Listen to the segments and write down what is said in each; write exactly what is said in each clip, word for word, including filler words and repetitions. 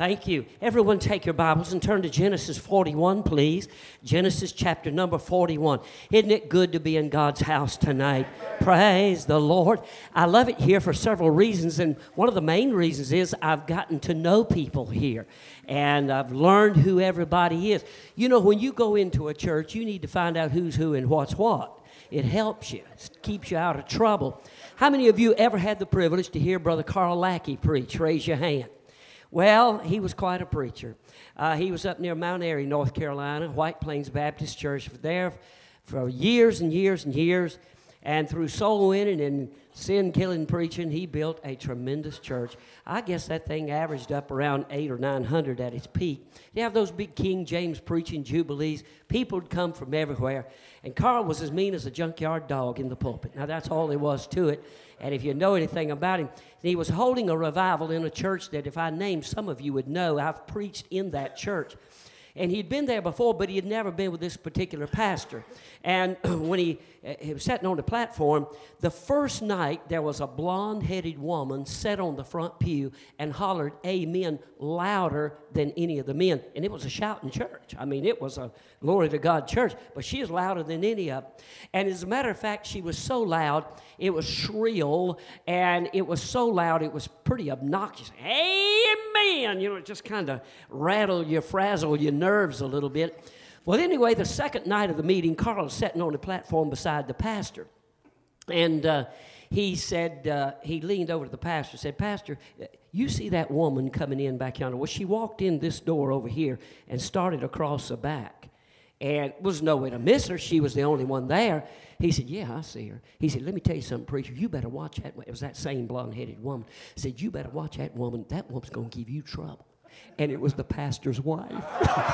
Thank you. Everyone take your Bibles and turn to Genesis forty-one, please. Genesis chapter number forty-one. Isn't it good to be in God's house tonight? Praise the Lord. I love it here for several reasons, and one of the main reasons is I've gotten to know people here, and I've learned who everybody is. You know, when you go into a church, you need to find out who's who and what's what. It helps you. It keeps you out of trouble. How many of you ever had the privilege to hear Brother Carl Lackey preach? Raise your hand. Well, he was quite a preacher. Uh, he was up near Mount Airy, North Carolina, White Plains Baptist Church, there for years and years and years. And through soul winning and sin-killing preaching, he built a tremendous church. I guess that thing averaged up around eight or nine hundred at its peak. You have those big King James preaching jubilees. People would come from everywhere. And Carl was as mean as a junkyard dog in the pulpit. Now, that's all there was to it. And if you know anything about him, he was holding a revival in a church that if I named some of you would know. I've preached in that church. And he'd been there before, but he had never been with this particular pastor. And when he, uh, he was sitting on the platform, the first night there was a blonde-headed woman sat on the front pew and hollered amen louder than any of the men. And it was a shouting church. I mean, it was a glory to God church, but she is louder than any of them. And as a matter of fact, she was so loud, it was shrill, and it was so loud, it was pretty obnoxious. Amen! You know, it just kind of rattled you, frazzled your nerves a little bit. Well, anyway, the second night of the meeting, Carl was sitting on the platform beside the pastor. And uh, he said, uh, he leaned over to the pastor and said, Pastor, you see that woman coming in back yonder? Well, she walked in this door over here and started across the back. And was no way to miss her. She was the only one there. He said, yeah, I see her. He said, let me tell you something, preacher. You better watch that. It was that same blonde-headed woman. He said, you better watch that woman. That woman's going to give you trouble. And it was the pastor's wife.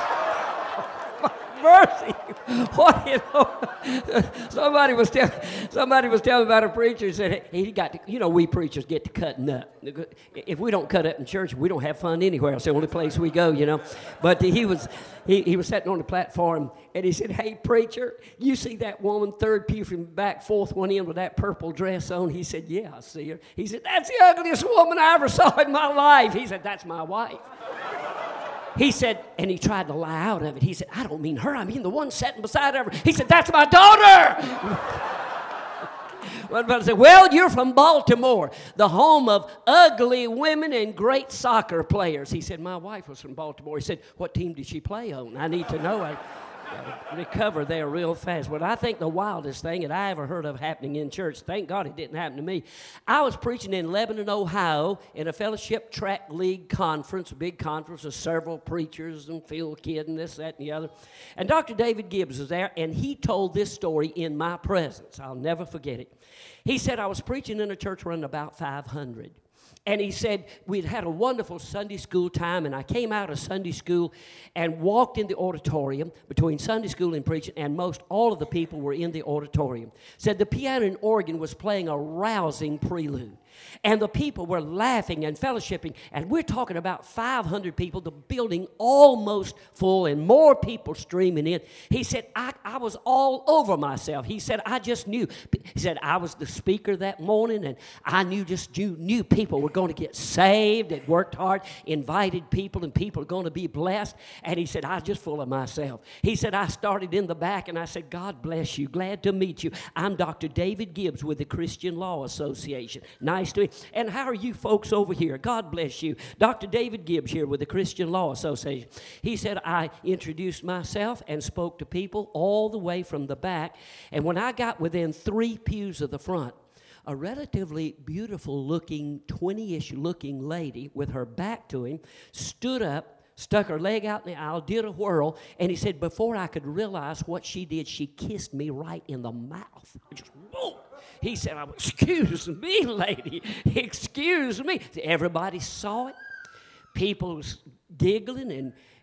Mercy. What, you know, somebody was telling somebody was telling about a preacher who said he got to, you know, we preachers get to cutting up. If we don't cut up in church, we don't have fun anywhere. It's the only place we go, you know. But he was he, he was sitting on the platform and he said, hey, preacher, you see that woman third pew from the back, fourth one in with that purple dress on? He said, yeah, I see her. He said, that's the ugliest woman I ever saw in my life. He said, that's my wife. He said, and he tried to lie out of it. He said, I don't mean her. I mean the one sitting beside her. He said, that's my daughter. Well, I said, well, you're from Baltimore, the home of ugly women and great soccer players. He said, my wife was from Baltimore. He said, what team did she play on? I need to know. I recover there real fast. But I think the wildest thing that I ever heard of happening in church, thank God it didn't happen to me. I was preaching in Lebanon, Ohio, in a fellowship track league conference, a big conference with several preachers and field kid and this, that, and the other. And Doctor David Gibbs was there, and he told this story in my presence. I'll never forget it. He said, I was preaching in a church running about five hundred. And he said, we'd had a wonderful Sunday school time, and I came out of Sunday school and walked in the auditorium between Sunday school and preaching, and most all of the people were in the auditorium. Said the piano and organ was playing a rousing prelude. And the people were laughing and fellowshipping, and we're talking about five hundred people, the building almost full, and more people streaming in. He said, I, I was all over myself. He said, I just knew. He said, I was the speaker that morning, and I knew just knew, knew people were going to get saved, and worked hard, invited people, and people are going to be blessed. And he said, I was just full of myself. He said, I started in the back, and I said, God bless you. Glad to meet you. I'm Doctor David Gibbs with the Christian Law Association. Nice to meet you. And how are you folks over here? God bless you. Doctor David Gibbs here with the Christian Law Association. He said, I introduced myself and spoke to people all the way from the back. And when I got within three pews of the front, a relatively beautiful-looking, twenty-ish looking lady with her back to him stood up, stuck her leg out in the aisle, did a whirl, and he said, before I could realize what she did, she kissed me right in the mouth. Just, whoa! He said, excuse me, lady, excuse me. Everybody saw it. People was giggling, and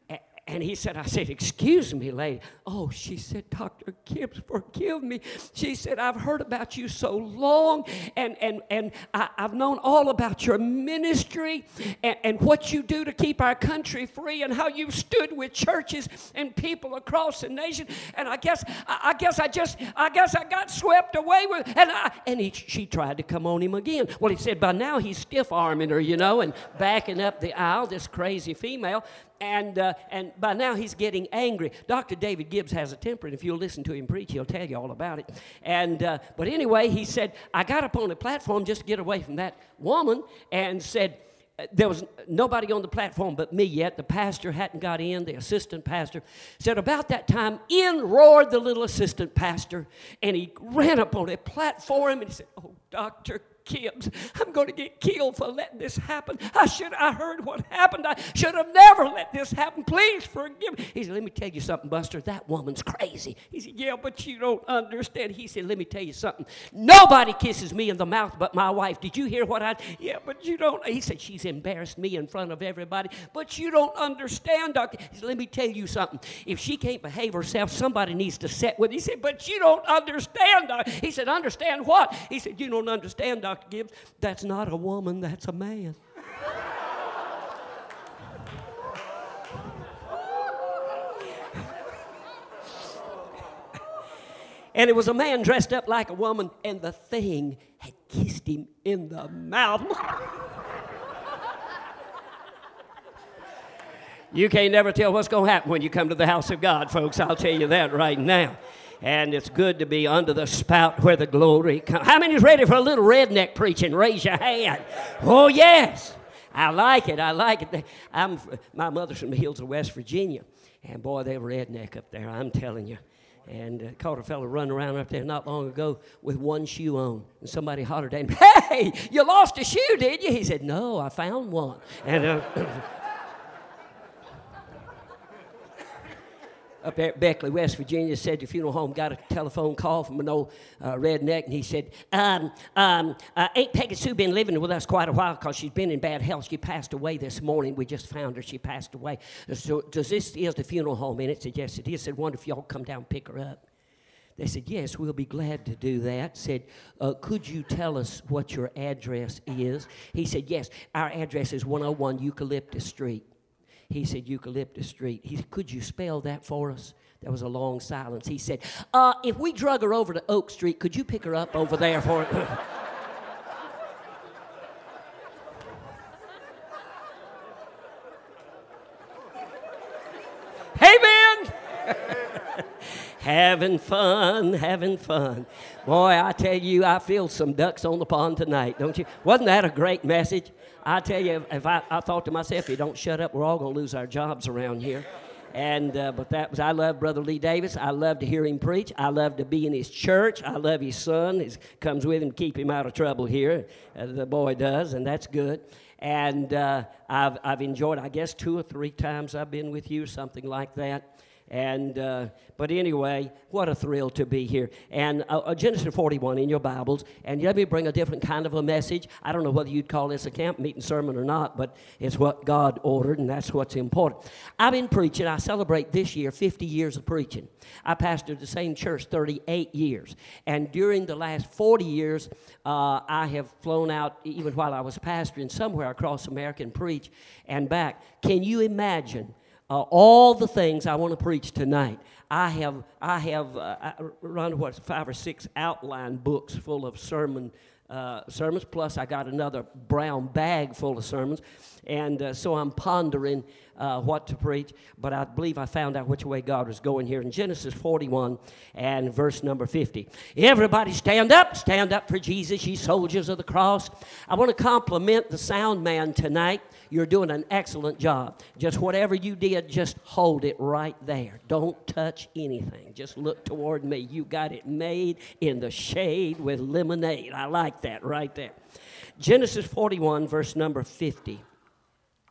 And he said, I said, excuse me, lady. Oh, she said, Doctor Gibbs, forgive me. She said, I've heard about you so long, and, and, and I, I've known all about your ministry and, and what you do to keep our country free and how you've stood with churches and people across the nation. And I guess I, I guess I just I guess I got swept away with and I, and he, she tried to come on him again. Well, he said by now he's stiff-arming her, you know, and backing up the aisle, this crazy female. And uh, and by now he's getting angry. Doctor David Gibbs has a temper, and if you'll listen to him preach, he'll tell you all about it. And uh, but anyway, he said, I got up on the platform just to get away from that woman, and said, there was nobody on the platform but me yet. The pastor hadn't got in, the assistant pastor. Said about that time, in roared the little assistant pastor, and he ran up on the platform, and he said, oh, Doctor Gibbs, I'm going to get killed for letting this happen. I should I heard what happened. I should have never let this happen. Please forgive me. He said, let me tell you something, Buster. That woman's crazy. He said, yeah, but you don't understand. He said, let me tell you something. Nobody kisses me in the mouth but my wife. Did you hear what I... Yeah, but you don't... He said, she's embarrassed me in front of everybody. But you don't understand, Doctor. He said, let me tell you something. If she can't behave herself, somebody needs to sit with her. He said, but you don't understand, Doctor. He said, understand what? He said, you don't understand, Doctor Gibbs, that's not a woman, that's a man. And it was a man dressed up like a woman, and the thing had kissed him in the mouth. You can't never tell what's going to happen when you come to the house of God, folks. I'll tell you that right now. And it's good to be under the spout where the glory comes. How many's ready for a little redneck preaching? Raise your hand. Oh, yes. I like it. I like it. I'm, my mother's from the hills of West Virginia. And, boy, they were redneck up there, I'm telling you. And uh, caught a fellow running around up there not long ago with one shoe on. And somebody hollered at him, hey, you lost a shoe, did you? He said, no, I found one. And... Uh, up there at Beckley, West Virginia, said the funeral home got a telephone call from an old uh, redneck, and he said, um, um, uh, Aunt Peggy Sue been living with us quite a while because she's been in bad health. She passed away this morning. We just found her. She passed away. So does this is the funeral home? And it said, yes, it is. Said, wonder if y'all come down and pick her up. They said, yes, we'll be glad to do that. Said, uh, could you tell us what your address is? He said, yes, our address is one oh one Eucalyptus Street. He said, Eucalyptus Street. He said, could you spell that for us? There was a long silence. He said, uh, if we drug her over to Oak Street, could you pick her up over there for it? Hey, man! Having fun, having fun. Boy, I tell you, I feel some ducks on the pond tonight, don't you? Wasn't that a great message? I tell you, if I, I thought to myself, if you don't shut up, we're all going to lose our jobs around here. And uh, but that was, I love Brother Lee Davis. I love to hear him preach. I love to be in his church. I love his son. He comes with him to keep him out of trouble here. Uh, the boy does, and that's good. And uh, I've, I've enjoyed, I guess, two or three times I've been with you, something like that. And uh, but anyway, what a thrill to be here. And uh, Genesis forty-one in your Bibles. And let me bring a different kind of a message. I don't know whether you'd call this a camp meeting sermon or not, but it's what God ordered, and that's what's important. I've been preaching. I celebrate this year fifty years of preaching. I pastored the same church thirty-eight years. And during the last forty years, uh, I have flown out, even while I was pastoring, somewhere across America and preach and back. Can you imagine? Uh, all the things I want to preach tonight. I have, I have uh, around what five or six outline books full of sermon uh, sermons. Plus, I got another brown bag full of sermons, and uh, so I'm pondering uh, what to preach. But I believe I found out which way God was going here in Genesis forty-one and verse number fifty. Everybody, stand up, stand up for Jesus, ye soldiers of the cross. I want to compliment the sound man tonight. You're doing an excellent job. Just whatever you did, just hold it right there. Don't touch anything. Just look toward me. You got it made in the shade with lemonade. I like that right there. Genesis forty-one, verse number fifty.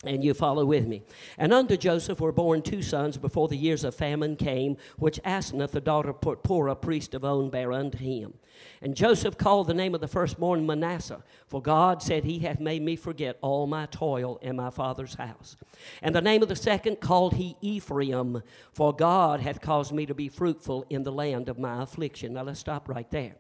And you follow with me. And unto Joseph were born two sons before the years of famine came, which Asenath, the daughter of Porah, priest of On, bare unto him. And Joseph called the name of the firstborn Manasseh, for God said, He hath made me forget all my toil in my father's house. And the name of the second called he Ephraim, for God hath caused me to be fruitful in the land of my affliction. Now let's stop right there.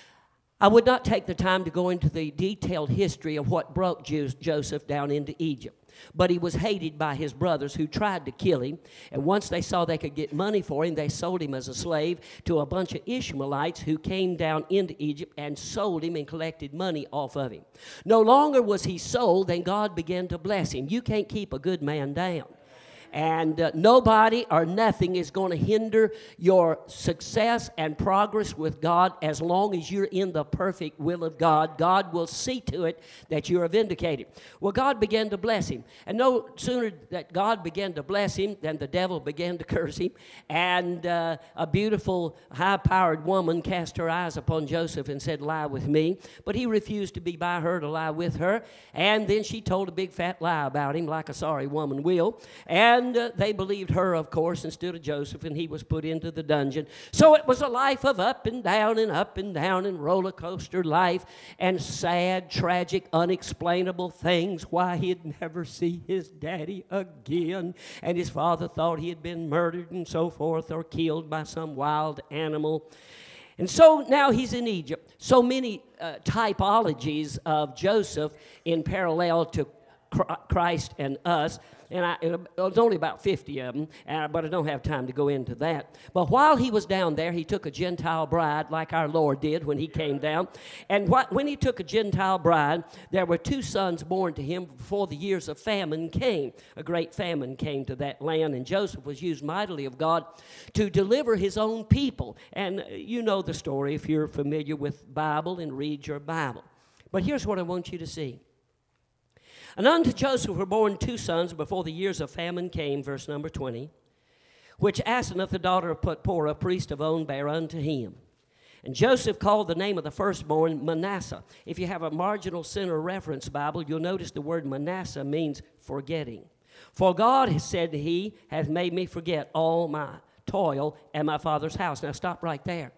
I would not take the time to go into the detailed history of what brought Joseph down into Egypt. But he was hated by his brothers who tried to kill him. And once they saw they could get money for him, they sold him as a slave to a bunch of Ishmaelites who came down into Egypt and sold him and collected money off of him. No longer was he sold, then God began to bless him. You can't keep a good man down. And uh, nobody or nothing is going to hinder your success and progress with God as long as you're in the perfect will of God. God will see to it that you are vindicated. Well, God began to bless him. And no sooner that God began to bless him than the devil began to curse him. And uh, a beautiful, high-powered woman cast her eyes upon Joseph and said, lie with me. But he refused to be by her to lie with her. And then she told a big fat lie about him, like a sorry woman will. And And uh, they believed her, of course, instead of Joseph, and he was put into the dungeon. So it was a life of up and down and up and down and roller coaster life and sad, tragic, unexplainable things. Why he'd never see his daddy again, and his father thought he had been murdered and so forth, or killed by some wild animal. And so now he's in Egypt. So many uh, typologies of Joseph in parallel to Christ and us. And I, it was only about fifty of them, uh, but I don't have time to go into that. But while he was down there, he took a Gentile bride like our Lord did when he came down. And what, when he took a Gentile bride, there were two sons born to him before the years of famine came. A great famine came to that land, and Joseph was used mightily of God to deliver his own people. And you know the story if you're familiar with Bible and read your Bible. But here's what I want you to see. And unto Joseph were born two sons before the years of famine came, verse number twenty, which Asenath, the daughter of Porah, priest of On, bare unto him. And Joseph called the name of the firstborn Manasseh. If you have a marginal center reference Bible, you'll notice the word Manasseh means forgetting. For God has said, He hath made me forget all my toil at my father's house. Now stop right there.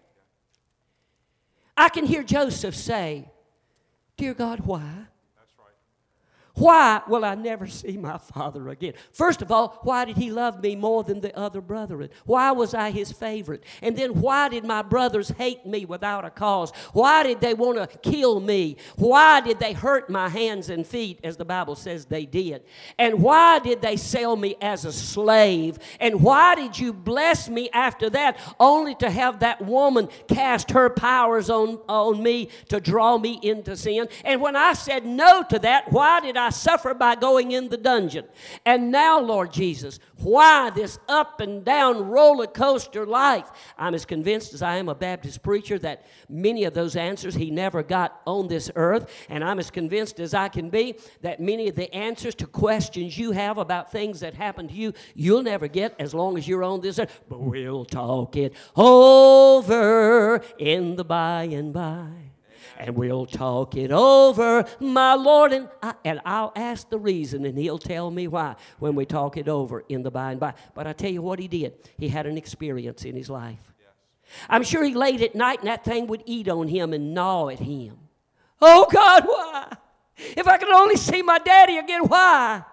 I can hear Joseph say, Dear God, why? Why will I never see my father again? First of all, why did he love me more than the other brethren? Why was I his favorite? And then why did my brothers hate me without a cause? Why did they want to kill me? Why did they hurt my hands and feet, as the Bible says they did? And why did they sell me as a slave? And why did you bless me after that, only to have that woman cast her powers on, on me to draw me into sin? And when I said no to that, why did I I suffer by going in the dungeon? And now, Lord Jesus, why this up and down roller coaster life? I'm as convinced as I am a Baptist preacher that many of those answers he never got on this earth. And I'm as convinced as I can be that many of the answers to questions you have about things that happen to you, you'll never get as long as you're on this earth. But we'll talk it over in the by and by. And we'll talk it over, my Lord, and, I, and I'll ask the reason, and he'll tell me why when we talk it over in the by and by. But I tell you what he did. He had an experience in his life. Yes. I'm sure he laid at night, and that thing would eat on him and gnaw at him. Oh, God, why? If I could only see my daddy again, why?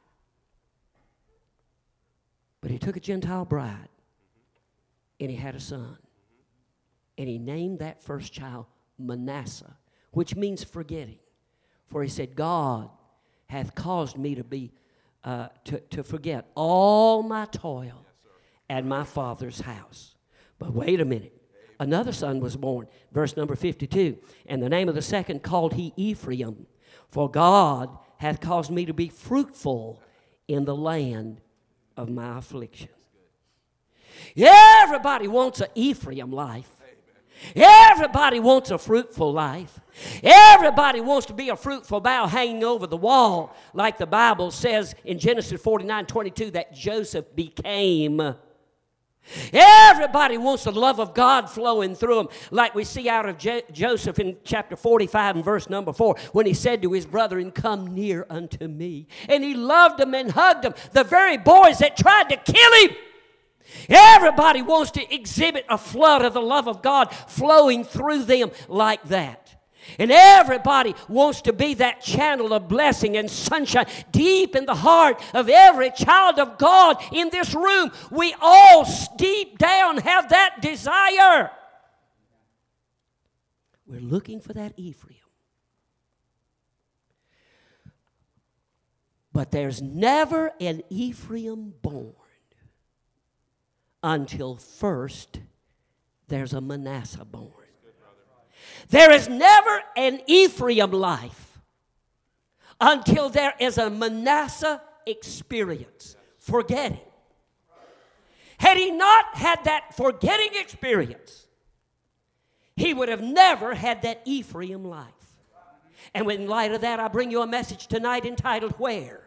But he took a Gentile bride, and he had a son. And he named that first child Manasseh, which means forgetting. For he said, God hath caused me to be uh, to, to forget all my toil yes, at my father's house. But wait a minute. Another son was born. Verse number fifty-two. And the name of the second called he Ephraim. For God hath caused me to be fruitful in the land of my affliction. Everybody wants an Ephraim life. Everybody wants a fruitful life. Everybody wants to be a fruitful bough hanging over the wall, like the Bible says in Genesis forty-nine twenty-two that Joseph became. Everybody wants the love of God flowing through them, like we see out of Je- Joseph in chapter forty-five and verse number four, when he said to his brethren, come near unto me. And he loved them and hugged them, the very boys that tried to kill him. Everybody wants to exhibit a flood of the love of God flowing through them like that. And everybody wants to be that channel of blessing and sunshine deep in the heart of every child of God in this room. We all deep down have that desire. We're looking for that Ephraim. But there's never an Ephraim born until first there's a Manasseh born. There is never an Ephraim life until there is a Manasseh experience. Forgetting. Had he not had that forgetting experience, he would have never had that Ephraim life. And in light of that, I bring you a message tonight entitled, Where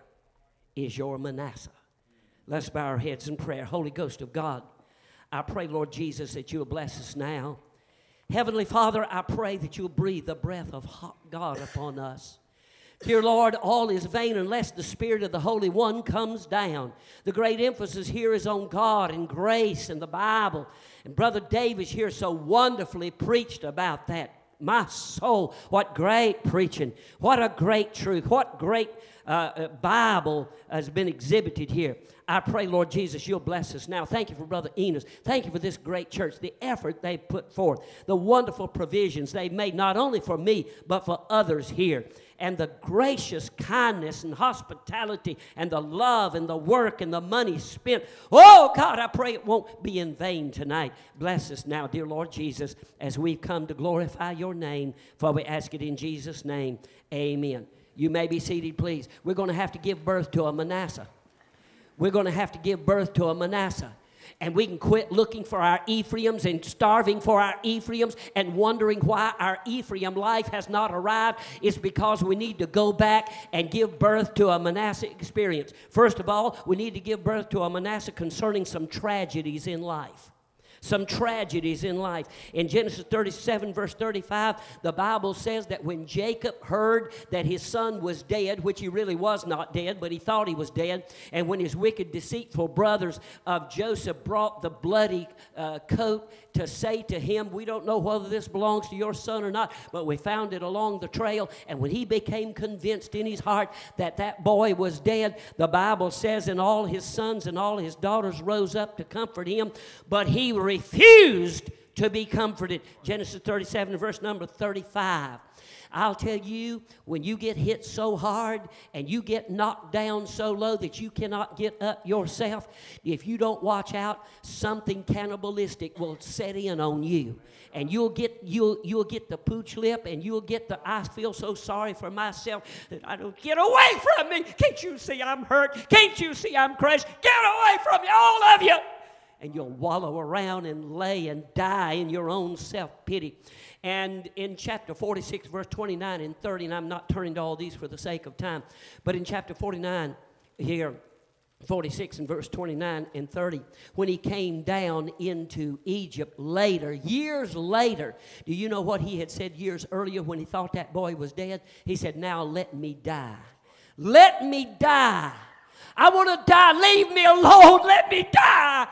is Your Manasseh? Let's bow our heads in prayer. Holy Ghost of God, I pray, Lord Jesus, that you will bless us now. Heavenly Father, I pray that you'll breathe the breath of God upon us. Dear Lord, all is vain unless the Spirit of the Holy One comes down. The great emphasis here is on God and grace and the Bible. And Brother Davis here so wonderfully preached about that. My soul, what great preaching. What a great truth. What great uh, Bible has been exhibited here. I pray, Lord Jesus, you'll bless us now. Thank you for Brother Enos. Thank you for this great church, the effort they put forth, the wonderful provisions they've made, not only for me, but for others here. And the gracious kindness and hospitality and the love and the work and the money spent. Oh, God, I pray it won't be in vain tonight. Bless us now, dear Lord Jesus, as we've come to glorify your name, for we ask it in Jesus' name. Amen. You may be seated, please. We're going to have to give birth to a Manasseh. We're going to have to give birth to a Manasseh. And we can quit looking for our Ephraims and starving for our Ephraims and wondering why our Ephraim life has not arrived. It's because we need to go back and give birth to a Manasseh experience. First of all, we need to give birth to a Manasseh concerning some tragedies in life. Some tragedies in life. In Genesis thirty-seven, verse thirty-five, the Bible says that when Jacob heard that his son was dead, which he really was not dead, but he thought he was dead, and when his wicked, deceitful brothers of Joseph brought the bloody uh, coat to say to him, we don't know whether this belongs to your son or not, but we found it along the trail, and when he became convinced in his heart that that boy was dead, the Bible says, and all his sons and all his daughters rose up to comfort him, but he refused to be comforted. Genesis thirty-seven, verse number thirty-five. I'll tell you, when you get hit so hard and you get knocked down so low that you cannot get up yourself, if you don't watch out, something cannibalistic will set in on you. And you'll get you'll you'll get the pooch lip, and you'll get the I feel so sorry for myself that I don't get away from me. Can't you see I'm hurt? Can't you see I'm crushed? Get away from me, all of you. And you'll wallow around and lay and die in your own self-pity. And in chapter forty-six, verse twenty-nine and thirty, and I'm not turning to all these for the sake of time, but in chapter forty-nine here, forty-six and verse twenty-nine and thirty, when he came down into Egypt later, years later, do you know what he had said years earlier when he thought that boy was dead? He said, now let me die. Let me die. I want to die. Leave me alone. Let me die.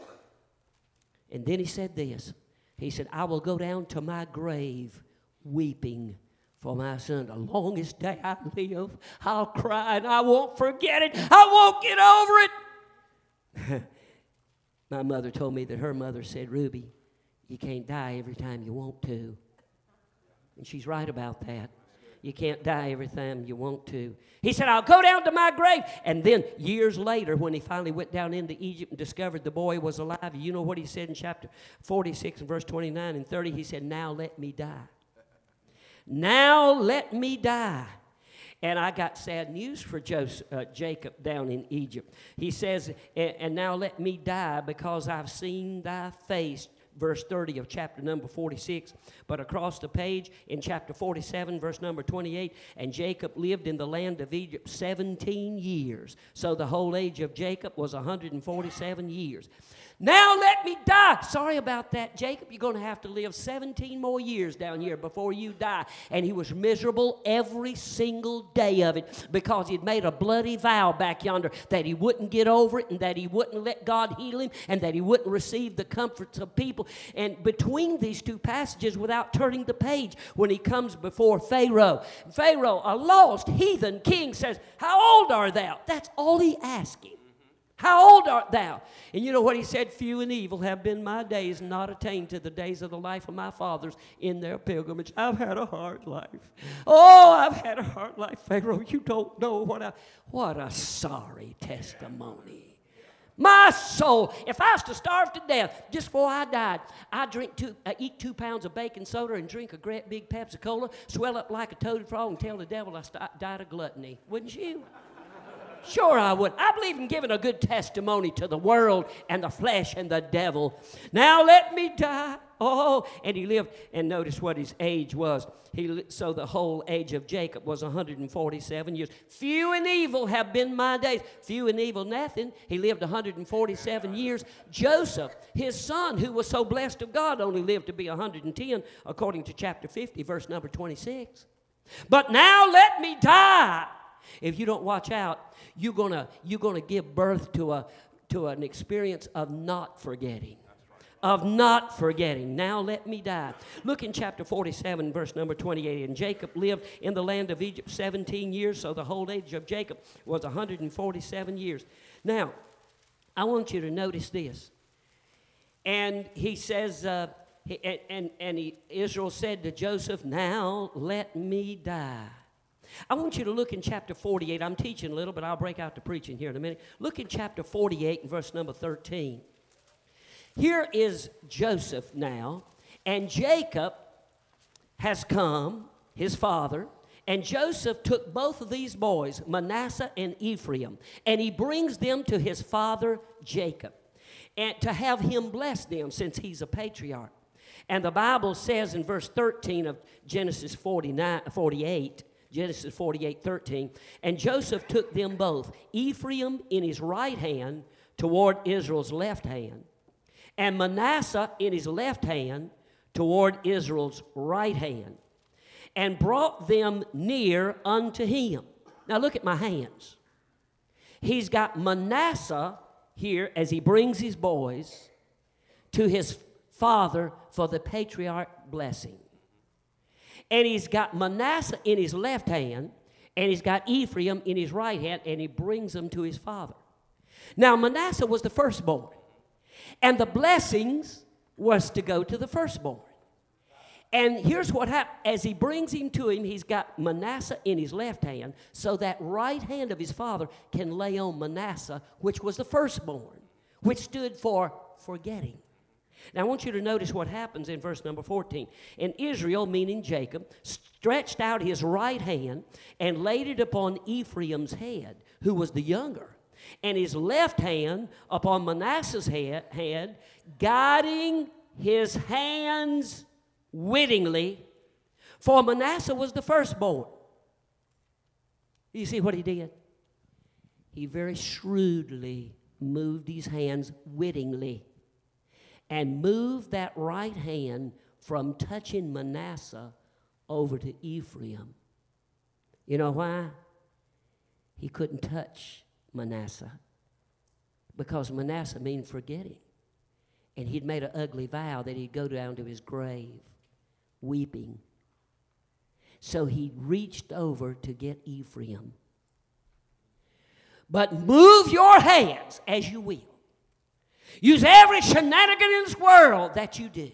And then he said this. He said, I will go down to my grave weeping for my son. The longest day I live, I'll cry and I won't forget it. I won't get over it. My mother told me that her mother said, Ruby, you can't die every time you want to. And she's right about that. You can't die every time you want to. He said, I'll go down to my grave. And then years later, when he finally went down into Egypt and discovered the boy was alive, you know what he said in chapter forty-six and verse twenty-nine and thirty? He said, now let me die. Now let me die. And I got sad news for Joseph, uh, Jacob down in Egypt. He says, and now let me die because I've seen thy face, verse thirty of chapter number forty-six. But across the page in chapter forty-seven, verse number twenty-eight, and Jacob lived in the land of Egypt seventeen years. So the whole age of Jacob was one hundred forty-seven years. Now let me die. Sorry about that, Jacob. You're going to have to live seventeen more years down here before you die. And he was miserable every single day of it because he'd made a bloody vow back yonder that he wouldn't get over it and that he wouldn't let God heal him and that he wouldn't receive the comforts of people. And between these two passages, without turning the page, when he comes before Pharaoh, Pharaoh, a lost heathen king, says, "How old art thou?" That's all he asked him. "How old art thou?" And you know what he said? "Few and evil have been my days, not attained to the days of the life of my fathers in their pilgrimage." I've had a hard life. Oh, I've had a hard life, Pharaoh. You don't know what I... What a sorry testimony. My soul, if I was to starve to death just before I died, I'd drink two, uh, eat two pounds of baking soda and drink a great big Pepsi Cola, swell up like a toad frog, and tell the devil I st- died of gluttony. Wouldn't you? Sure I would. I believe in giving a good testimony to the world and the flesh and the devil. Now let me die. Oh, and he lived, and notice what his age was. He So the whole age of Jacob was one hundred forty-seven years. Few and evil have been my days. Few and evil nothing. He lived one hundred forty-seven years. Joseph, his son, who was so blessed of God, only lived to be one hundred ten, according to chapter fifty, verse number twenty-six. But now let me die. If you don't watch out, you're gonna you're gonna give birth to a to an experience of not forgetting. Of not forgetting. Now let me die. Look in chapter forty-seven, verse number twenty-eight. And Jacob lived in the land of Egypt seventeen years, so the whole age of Jacob was one hundred forty-seven years. Now, I want you to notice this. And he says, uh, he, and, and, and he, Israel said to Joseph, "Now let me die." I want you to look in chapter forty-eight. I'm teaching a little, but I'll break out to preaching here in a minute. Look in chapter forty-eight and verse number thirteen. Here is Joseph now, and Jacob has come, his father, and Joseph took both of these boys, Manasseh and Ephraim, and he brings them to his father Jacob, and to have him bless them since he's a patriarch. And the Bible says in verse thirteen of Genesis forty-nine, forty-eight, Genesis forty-eight, thirteen, and Joseph took them both, Ephraim in his right hand toward Israel's left hand, and Manasseh in his left hand toward Israel's right hand, and brought them near unto him. Now look at my hands. He's got Manasseh here as he brings his boys to his father for the patriarch blessing. And he's got Manasseh in his left hand, and he's got Ephraim in his right hand, and he brings them to his father. Now, Manasseh was the firstborn, and the blessings was to go to the firstborn. And here's what happened. As he brings him to him, he's got Manasseh in his left hand, so that right hand of his father can lay on Manasseh, which was the firstborn, which stood for forgetting. Now, I want you to notice what happens in verse number fourteen. And Israel, meaning Jacob, stretched out his right hand and laid it upon Ephraim's head, who was the younger, and his left hand upon Manasseh's head, head guiding his hands wittingly, for Manasseh was the firstborn. You see what he did? He very shrewdly moved his hands wittingly, and moved that right hand from touching Manasseh over to Ephraim. You know why? He couldn't touch Manasseh, because Manasseh means forgetting. And he'd made an ugly vow that he'd go down to his grave weeping. So he reached over to get Ephraim. But move your hands as you will. Use every shenanigan in this world that you do.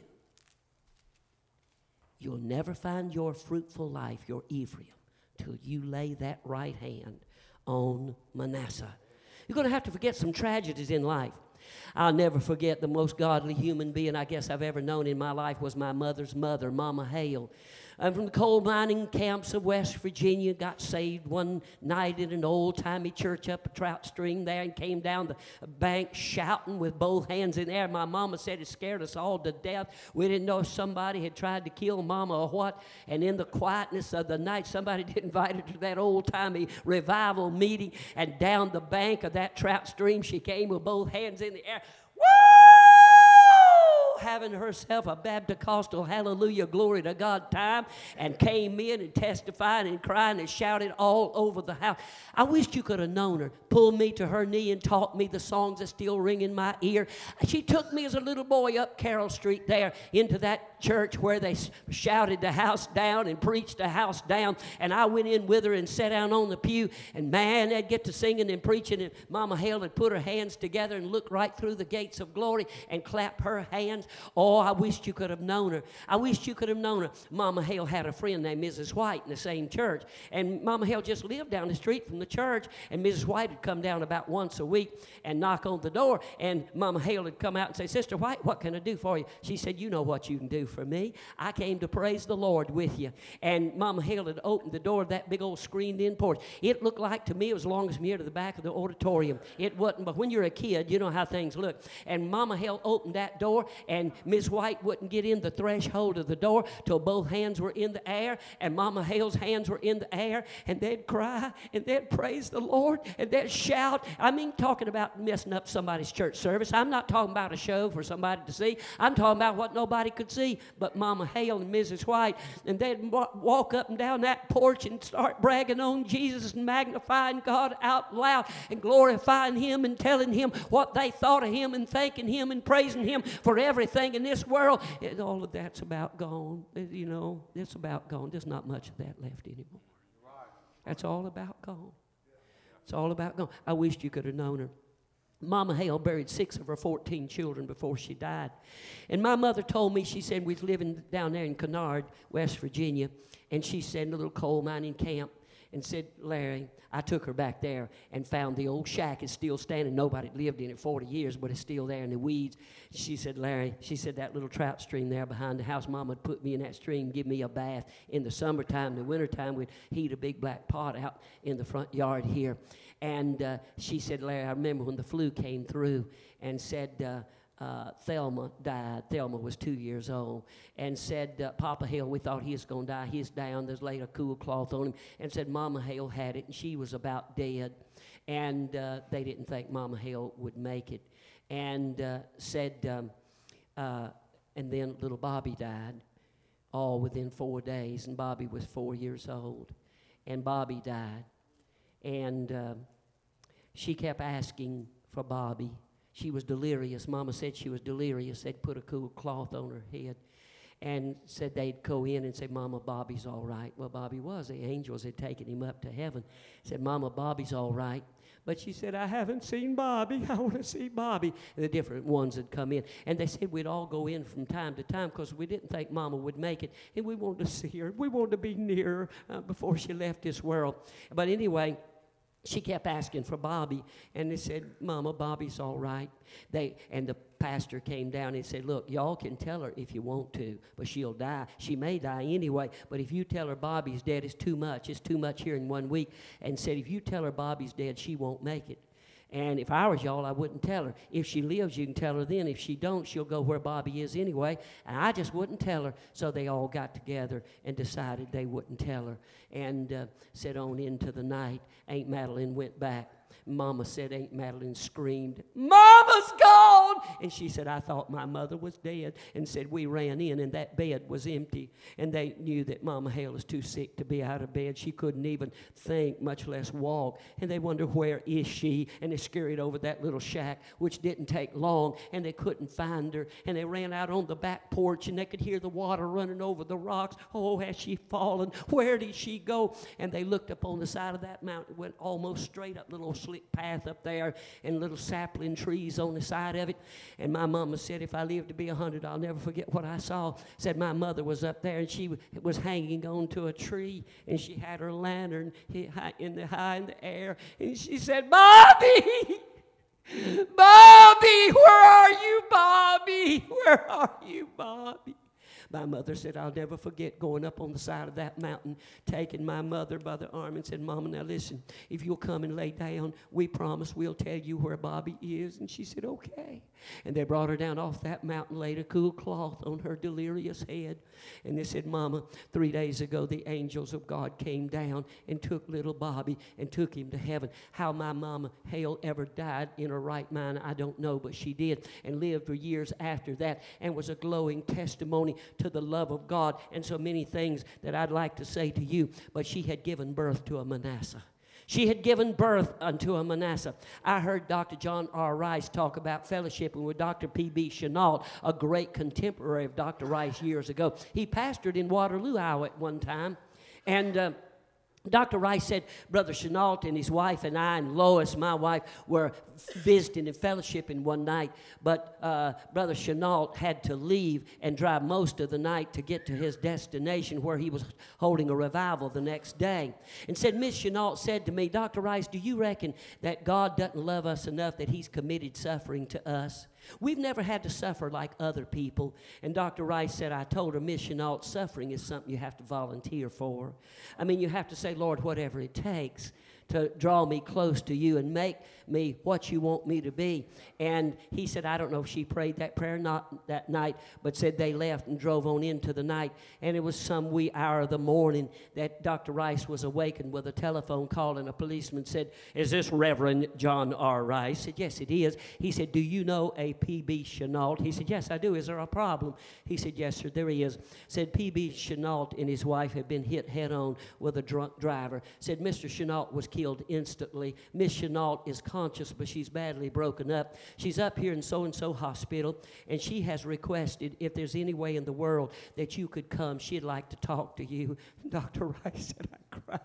You'll never find your fruitful life, your Ephraim, till you lay that right hand on Manasseh. You're going to have to forget some tragedies in life. I'll never forget the most godly human being I guess I've ever known in my life was my mother's mother, Mama Hale. I'm from the coal mining camps of West Virginia. Got saved one night in an old-timey church up a trout stream there and came down the bank shouting with both hands in the air. My mama said it scared us all to death. We didn't know if somebody had tried to kill mama or what. And in the quietness of the night, somebody had invited her to that old-timey revival meeting. And down the bank of that trout stream, she came with both hands in the air. Woo! Having herself a Baptist-costal hallelujah, glory to God time, and came in and testified and crying and shouted all over the house. I wished you could have known her. Pulled me to her knee and taught me the songs that still ring in my ear. She took me as a little boy up Carroll Street there into that church where they shouted the house down and preached the house down, and I went in with her and sat down on the pew, and man, they'd get to singing and preaching, and Mama Hale would put her hands together and look right through the gates of glory and clap her hands. Oh, I wished you could have known her. I wished you could have known her. Mama Hale had a friend named Missus White in the same church, and Mama Hale just lived down the street from the church, and Missus White would come down about once a week and knock on the door, and Mama Hale would come out and say, Sister White, what can I do for you? She said, you know what you can do for me. I came to praise the Lord with you. And Mama Hale had opened the door of that big old screened-in porch. It looked like to me it was as long as from here to the back of the auditorium. It wasn't, but when you're a kid, you know how things look. And Mama Hale opened that door, and Miss White wouldn't get in the threshold of the door till both hands were in the air, and Mama Hale's hands were in the air, and they'd cry, and they'd praise the Lord, and they'd shout. I mean, talking about messing up somebody's church service. I'm not talking about a show for somebody to see. I'm talking about what nobody could see but Mama Hale and Missus White, and they'd walk up and down that porch and start bragging on Jesus and magnifying God out loud and glorifying Him and telling Him what they thought of Him and thanking Him and praising Him for everything in this world. It, all of that's about gone. It, you know, it's about gone. There's not much of that left anymore. That's all about gone. It's all about gone. I wished you could have known her. Mama Hale buried six of her fourteen children before she died. And my mother told me, she said, we was living down there in Kennard, West Virginia, and she said in a little coal mining camp, and said, Larry, I took her back there and found the old shack is still standing. Nobody lived in it forty years, but it's still there in the weeds. She said, Larry, she said, that little trout stream there behind the house, Mama would put me in that stream, give me a bath. In the summertime, in the wintertime, we'd heat a big black pot out in the front yard here. And uh, she said, Larry, I remember when the flu came through and said, uh, Uh, Thelma died. Thelma was two years old, and said, uh, Papa Hale, we thought he was going to die. He's down. There's laid a cool cloth on him, and said Mama Hale had it, and she was about dead, and uh, they didn't think Mama Hale would make it, and uh, said, um, uh, and then little Bobby died, all within four days, and Bobby was four years old, and Bobby died, and uh, she kept asking for Bobby. She was delirious. Mama said she was delirious. They'd put a cool cloth on her head and said they'd go in and say, Mama, Bobby's all right. Well, Bobby was. The angels had taken him up to heaven. Said, Mama, Bobby's all right. But she said, I haven't seen Bobby. I want to see Bobby. And the different ones had come in. And they said we'd all go in from time to time because we didn't think Mama would make it. And we wanted to see her. We wanted to be near her uh, before she left this world. But anyway, she kept asking for Bobby, and they said, Mama, Bobby's all right. They, and the pastor came down and said, look, y'all can tell her if you want to, but she'll die. She may die anyway, but if you tell her Bobby's dead, it's too much. It's too much here in one week. And said, if you tell her Bobby's dead, she won't make it. And if I was y'all, I wouldn't tell her. If she lives, you can tell her then. If she don't, she'll go where Bobby is anyway. And I just wouldn't tell her. So they all got together and decided they wouldn't tell her. And uh, said on into the night, Aunt Madeline went back. Mama said Aunt Madeline screamed, Mama's gone! And she said, I thought my mother was dead. And said, we ran in and that bed was empty. And they knew that Mama Hale was too sick to be out of bed. She couldn't even think, much less walk. And they wondered, where is she? And they scurried over that little shack, which didn't take long. And they couldn't find her. And they ran out on the back porch and they could hear the water running over the rocks. Oh, has she fallen? Where did she go? And they looked up on the side of that mountain, went almost straight up, little slick path up there and little sapling trees on the side of it. And my mama said, if I live to be a hundred, I'll never forget what I saw. Said my mother was up there and she was hanging onto a tree and she had her lantern in the high in the air. And she said, Bobby! Bobby! Where are you, Bobby? Where are you, Bobby? My mother said, I'll never forget going up on the side of that mountain, taking my mother by the arm and said, Mama, now listen, if you'll come and lay down, we promise we'll tell you where Bobby is. And she said, okay. And they brought her down off that mountain, laid a cool cloth on her delirious head. And they said, Mama, three days ago the angels of God came down and took little Bobby and took him to heaven. How my mama, Hale, ever died in her right mind, I don't know, but she did, and lived for years after that, and was a glowing testimony to the love of God and so many things that I'd like to say to you. But she had given birth to a Manasseh. She had given birth unto a Manasseh. I heard Doctor John R. Rice talk about fellowshipping with Doctor P B Chenault, a great contemporary of Doctor Rice years ago. He pastored in Waterloo, Iowa at one time, and uh, Doctor Rice said, Brother Chenault and his wife and I and Lois, my wife, were visiting and fellowshipping one night, but uh, Brother Chenault had to leave and drive most of the night to get to his destination where he was holding a revival the next day. And said, Miss Chenault said to me, Doctor Rice, do you reckon that God doesn't love us enough that he's committed suffering to us? We've never had to suffer like other people. And Doctor Rice said, I told her, Miss Chenault, suffering is something you have to volunteer for. I mean, you have to say, Lord, whatever it takes to draw me close to you and make me what you want me to be. And he said, I don't know if she prayed that prayer not that night, but said they left and drove on into the night. And it was some wee hour of the morning that Doctor Rice was awakened with a telephone call, and a policeman said, is this Reverend John R. Rice? I said, yes, it is. He said, do you know a P B Chenault? He said, yes, I do. Is there a problem? He said, yes, sir, there he is. Said P B Chenault and his wife had been hit head-on with a drunk driver. Said Mister Chenault was killed instantly. Miss Chenault is conscious, but she's badly broken up. She's up here in so-and-so hospital, and she has requested if there's any way in the world that you could come, she'd like to talk to you. Doctor Rice said, I cried.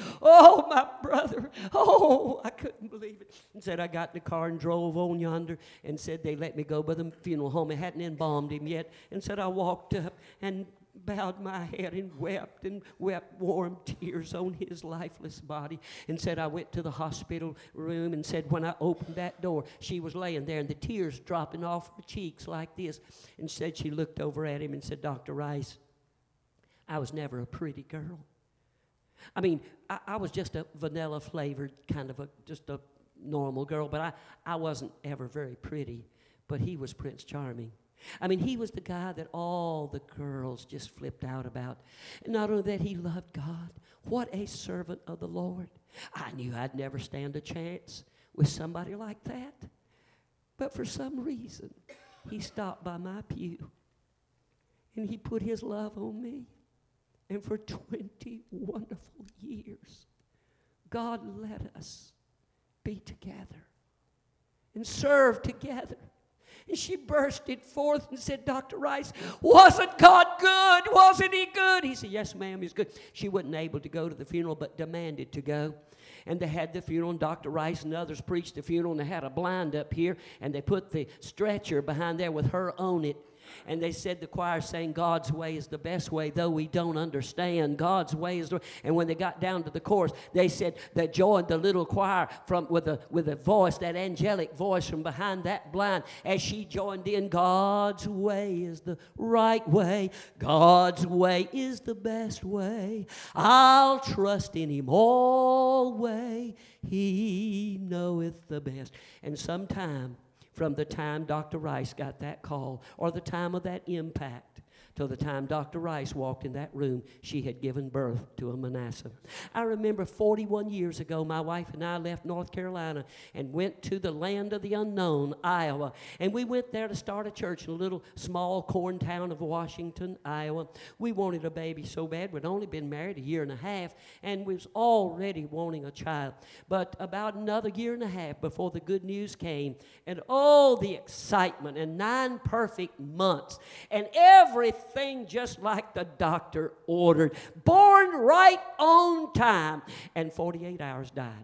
Oh, my brother. Oh, I couldn't believe it. And said, I got in the car and drove on yonder, and said they let me go by the funeral home. They hadn't embalmed him yet. And said I walked up and bowed my head and wept and wept warm tears on his lifeless body, and said I went to the hospital room, and said when I opened that door, she was laying there and the tears dropping off her cheeks like this, and said she looked over at him and said, Doctor Rice, I was never a pretty girl. I mean, I, I was just a vanilla flavored kind of a, just a normal girl, but I, I wasn't ever very pretty, but he was Prince Charming. I mean, he was the guy that all the girls just flipped out about. And not only that, he loved God. What a servant of the Lord. I knew I'd never stand a chance with somebody like that. But for some reason, he stopped by my pew, and he put his love on me. And for twenty wonderful years, God let us be together and serve together. And she bursted forth and said, Doctor Rice, wasn't God good? Wasn't he good? He said, yes, ma'am, he's good. She wasn't able to go to the funeral, but demanded to go. And they had the funeral, and Doctor Rice and others preached the funeral, and they had a blind up here, and they put the stretcher behind there with her on it. And they said, the choir saying, God's way is the best way, though we don't understand. God's way is the way. And when they got down to the chorus, they said they joined the little choir from with a with a voice, that angelic voice from behind that blind, as she joined in, God's way is the right way. God's way is the best way. I'll trust in him always. He knoweth the best. And sometime from the time Doctor Rice got that call, or the time of that impact, till the time Doctor Rice walked in that room, she had given birth to a Manasseh. I remember forty-one years ago, my wife and I left North Carolina and went to the land of the unknown, Iowa. And we went there to start a church in a little small corn town of Washington, Iowa. We wanted a baby so bad. We'd only been married a year and a half, and we was already wanting a child. But about another year and a half before the good news came, and all the excitement, and nine perfect months, and everything Thing just like the doctor ordered, born right on time, and forty-eight hours died.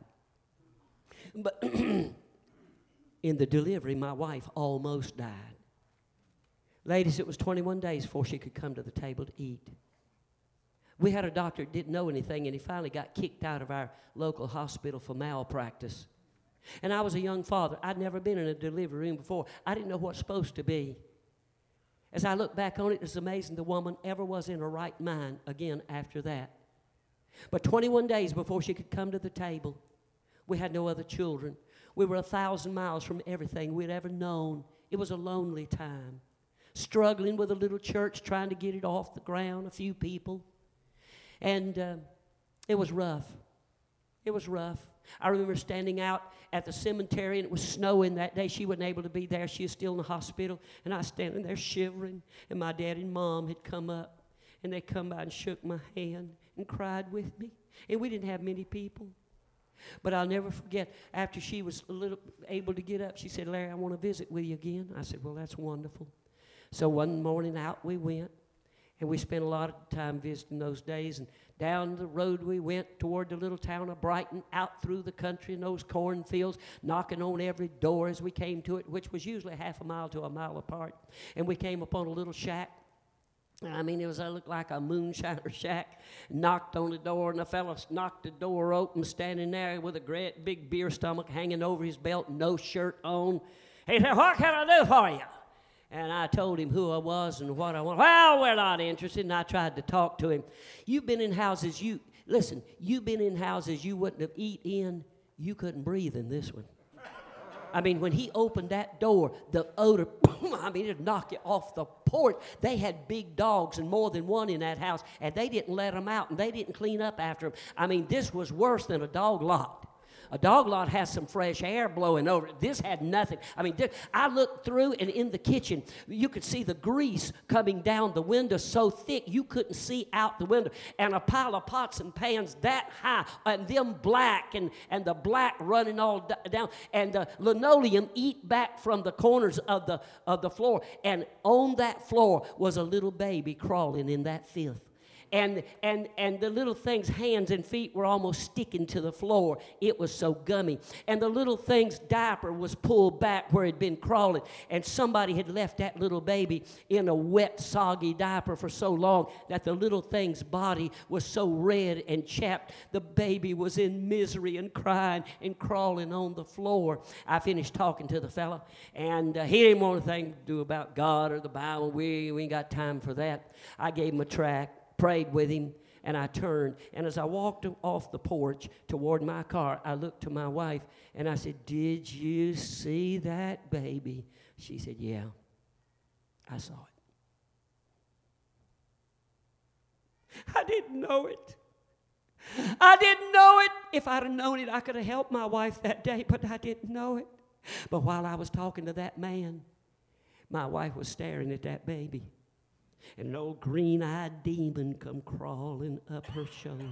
But in the delivery, my wife almost died. Ladies, it was twenty-one days before she could come to the table to eat. We had a doctor that didn't know anything, and he finally got kicked out of our local hospital for malpractice. And I was a young father. I'd never been in a delivery room before. I didn't know what it's supposed to be. As I look back on it, it's amazing the woman ever was in her right mind again after that. But twenty-one days before she could come to the table, we had no other children. We were a thousand miles from everything we'd ever known. It was a lonely time. Struggling with a little church, trying to get it off the ground, a few people. And uh, it was rough. It was rough. I remember standing out at the cemetery, and it was snowing that day. She wasn't able to be there. She was still in the hospital. And I was standing there shivering, and my dad and mom had come up, and they come by and shook my hand and cried with me. And we didn't have many people. But I'll never forget, after she was a little able to get up, she said, Larry, I want to visit with you again. I said, well, that's wonderful. So one morning out we went, and we spent a lot of time visiting those days. And down the road we went toward the little town of Brighton, out through the country in those cornfields, knocking on every door as we came to it, which was usually half a mile to a mile apart. And we came upon a little shack. I mean, it was, it looked like a moonshiner shack. Knocked on the door, and the fellow knocked the door open, standing there with a great big beer stomach hanging over his belt, no shirt on. He said, what can I do for you? And I told him who I was and what I want. Well, we're not interested, and I tried to talk to him. You've been in houses, you, listen, you've been in houses you wouldn't have eat in, you couldn't breathe in this one. I mean, when he opened that door, the odor, I mean, it'd knock you off the porch. They had big dogs and more than one in that house, and they didn't let them out, and they didn't clean up after them. I mean, this was worse than a dog lot. A dog lot has some fresh air blowing over it. This had nothing. I mean, this, I looked through, and in the kitchen, you could see the grease coming down the window so thick you couldn't see out the window. And a pile of pots and pans that high, and them black, and, and the black running all d- down, and the linoleum eat back from the corners of the, of the floor. And on that floor was a little baby crawling in that filth. And, and, and the little thing's hands and feet were almost sticking to the floor. It was so gummy. And the little thing's diaper was pulled back where it had been crawling. And somebody had left that little baby in a wet, soggy diaper for so long that the little thing's body was so red and chapped. The baby was in misery and crying and crawling on the floor. I finished talking to the fellow, and uh, he didn't want anything to do about God or the Bible. We, we ain't got time for that. I gave him a tract, prayed with him, and I turned. And as I walked off the porch toward my car, I looked to my wife, and I said, did you see that baby? She said, yeah, I saw it. I didn't know it. I didn't know it. If I'd have known it, I could have helped my wife that day, but I didn't know it. But while I was talking to that man, my wife was staring at that baby. And an old green-eyed demon come crawling up her shoulder.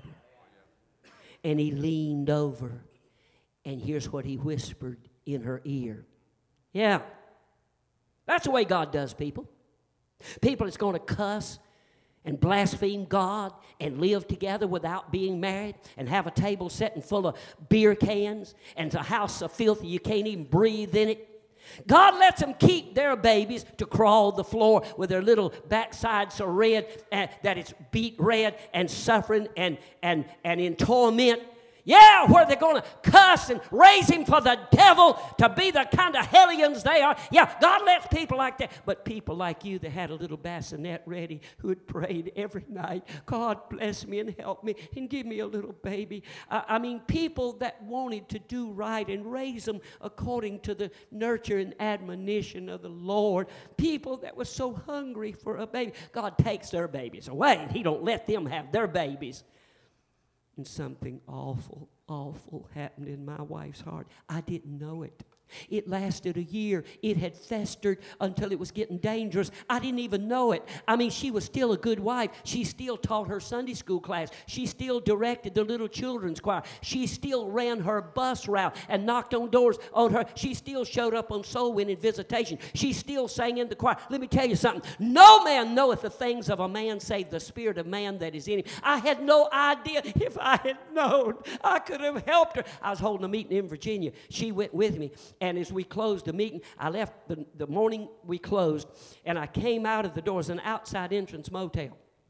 And he leaned over, and here's what he whispered in her ear. Yeah, that's the way God does people. People that's going to cuss and blaspheme God and live together without being married and have a table setting full of beer cans and a house of filthy you can't even breathe in it. God lets them keep their babies to crawl the floor with their little backside so red uh, that it's beat red and suffering and, and, and in torment. Yeah, where they're going to cuss and raise him for the devil to be the kind of hellions they are. Yeah, God lets people like that. But people like you that had a little bassinet ready who had prayed every night, God bless me and help me and give me a little baby. Uh, I mean, people that wanted to do right and raise them according to the nurture and admonition of the Lord. People that were so hungry for a baby. God takes their babies away, and he don't let them have their babies. And something awful, awful happened in my wife's heart. I didn't know it. It lasted a year. It had festered until it was getting dangerous. I didn't even know it. I mean, she was still a good wife. She still taught her Sunday school class. She still directed the little children's choir. She still ran her bus route and knocked on doors on her. She still showed up on soul winning visitation. She still sang in the choir. Let me tell you something. No man knoweth the things of a man save the spirit of man that is in him. I had no idea. If I had known, I could have helped her. I was holding a meeting in Virginia. She went with me. And as we closed the meeting, I left the, the morning we closed, and I came out of the door. It was an outside entrance motel.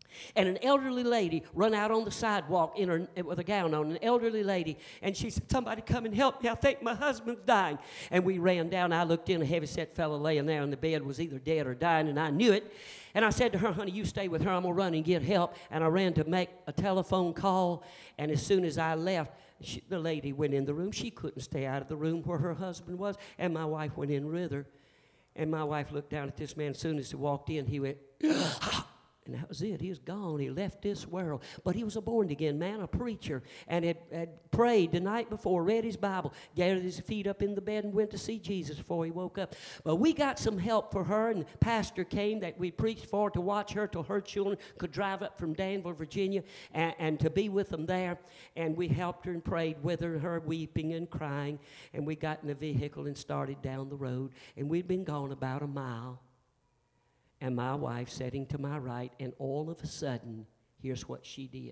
And an elderly lady run out on the sidewalk in her, with a gown on, an elderly lady, and she said, somebody come and help me. I think my husband's dying. And we ran down. I looked in, a heavy-set fellow laying there in the bed was either dead or dying, and I knew it. And I said to her, honey, you stay with her. I'm going to run and get help. And I ran to make a telephone call, and as soon as I left, she, the lady went in the room. She couldn't stay out of the room where her husband was, and my wife went in with her. And my wife looked down at this man. As soon as he walked in, he went, and that was it. He was gone. He left this world. But he was a born-again man, a preacher, and had, had prayed the night before, read his Bible, gathered his feet up in the bed, and went to see Jesus before he woke up. But we got some help for her, and the pastor came that we preached for to watch her till her children could drive up from Danville, Virginia, and, and to be with them there. And we helped her and prayed with her, her weeping and crying. And we got in a vehicle and started down the road. And we'd been gone about a mile. And my wife sitting to my right, and all of a sudden, here's what she did.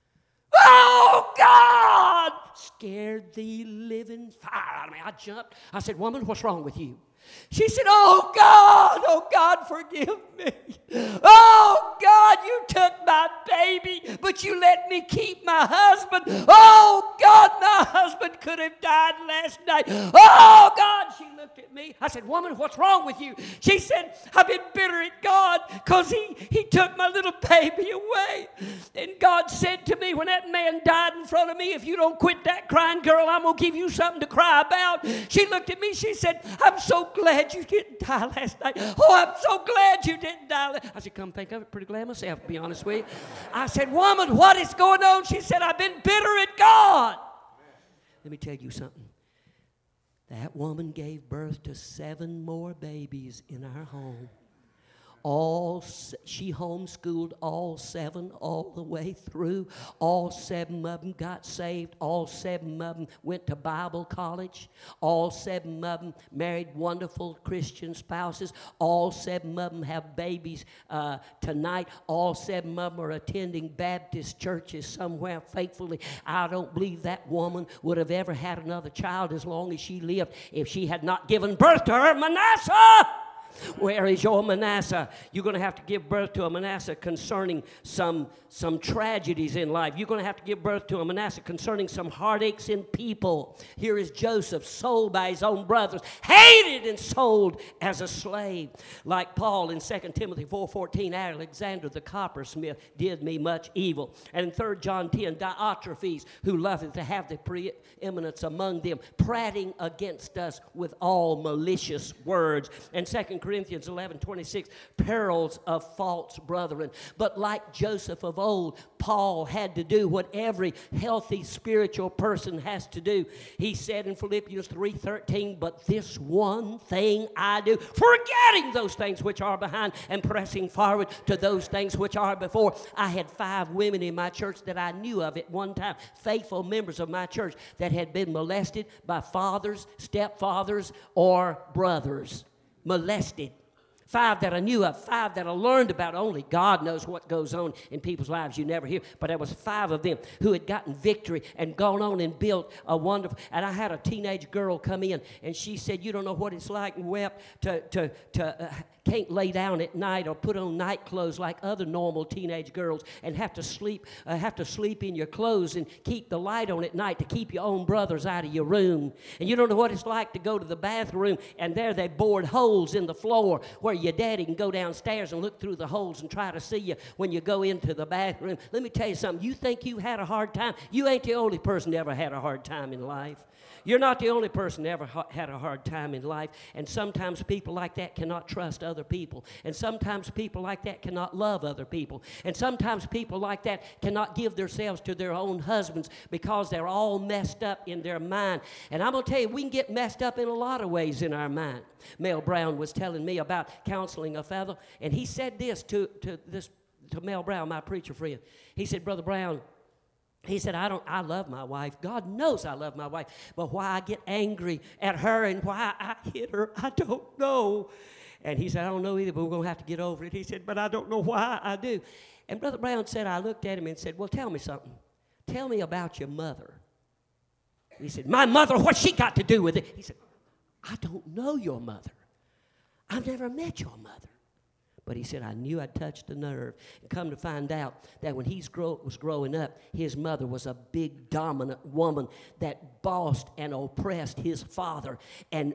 Oh, God! Scared the living fire out of me. I jumped. I said, woman, what's wrong with you? She said, oh, God, oh, God, forgive me. Oh, God, you took my baby, but you let me keep my husband. Oh, God, my husband could have died last night. Oh, God, she looked at me. I said, woman, what's wrong with you? She said, I've been bitter at God because he, he took my little baby away. And God said to me, when that man died in front of me, if you don't quit that crying, girl, I'm going to give you something to cry about. She looked at me. She said, I'm so glad you didn't die last night. Oh, I'm so glad you didn't die. I said, come think of it, pretty glad myself, to be honest with you. I said, woman, what is going on? She said, I've been bitter at God. Let me tell you something. That woman gave birth to seven more babies in our home. All she homeschooled all seven all the way through. All seven of them got saved. All seven of them went to Bible college. All seven of them married wonderful Christian spouses. All seven of them have babies uh, tonight. All seven of them are attending Baptist churches somewhere faithfully. I don't believe that woman would have ever had another child as long as she lived if she had not given birth to her Manasseh. Where is your Manasseh? You're going to have to give birth to a Manasseh concerning some, some tragedies in life. You're going to have to give birth to a Manasseh concerning some heartaches in people. Here is Joseph, sold by his own brothers, hated and sold as a slave. Like Paul in Second Timothy four fourteen, Alexander the coppersmith did me much evil. And in Third John ten, Diotrephes, who loveth to have the preeminence among them, prating against us with all malicious words. And Second Corinthians eleven twenty-six, perils of false brethren. But like Joseph of old, Paul had to do what every healthy spiritual person has to do. He said in Philippians three thirteen, but this one thing I do, forgetting those things which are behind and pressing forward to those things which are before. I had five women in my church that I knew of at one time, faithful members of my church, that had been molested by fathers, stepfathers, or brothers. Molested. Five that I knew of, five that I learned about. Only God knows what goes on in people's lives you never hear. But there was five of them who had gotten victory and gone on and built a wonderful. And I had a teenage girl come in, and she said, you don't know what it's like, and wept to, to, to uh, can't lay down at night or put on night clothes like other normal teenage girls, and have to sleep, uh, have to sleep in your clothes and keep the light on at night to keep your own brothers out of your room. And you don't know what it's like to go to the bathroom, and there they bored holes in the floor where your daddy can go downstairs and look through the holes and try to see you when you go into the bathroom. Let me tell you something. You think you had a hard time? You ain't the only person that ever had a hard time in life. You're not the only person that ever ha- had a hard time in life. And sometimes people like that cannot trust other people. And sometimes people like that cannot love other people. And sometimes people like that cannot give themselves to their own husbands because they're all messed up in their mind. And I'm going to tell you, we can get messed up in a lot of ways in our mind. Mel Brown was telling me about counseling a fellow, and he said this to, to, this, to Mel Brown, my preacher friend. He said, Brother Brown, he said, I don't, I love my wife. God knows I love my wife. But why I get angry at her and why I hit her, I don't know. And he said, I don't know either, but we're going to have to get over it. He said, but I don't know why I do. And Brother Brown said, I looked at him and said, well, tell me something. Tell me about your mother. He said, my mother, what's she got to do with it? He said, I don't know your mother. I've never met your mother. But he said, I knew I'd touched a nerve. And come to find out that when he grow, was growing up, his mother was a big, dominant woman that bossed and oppressed his father and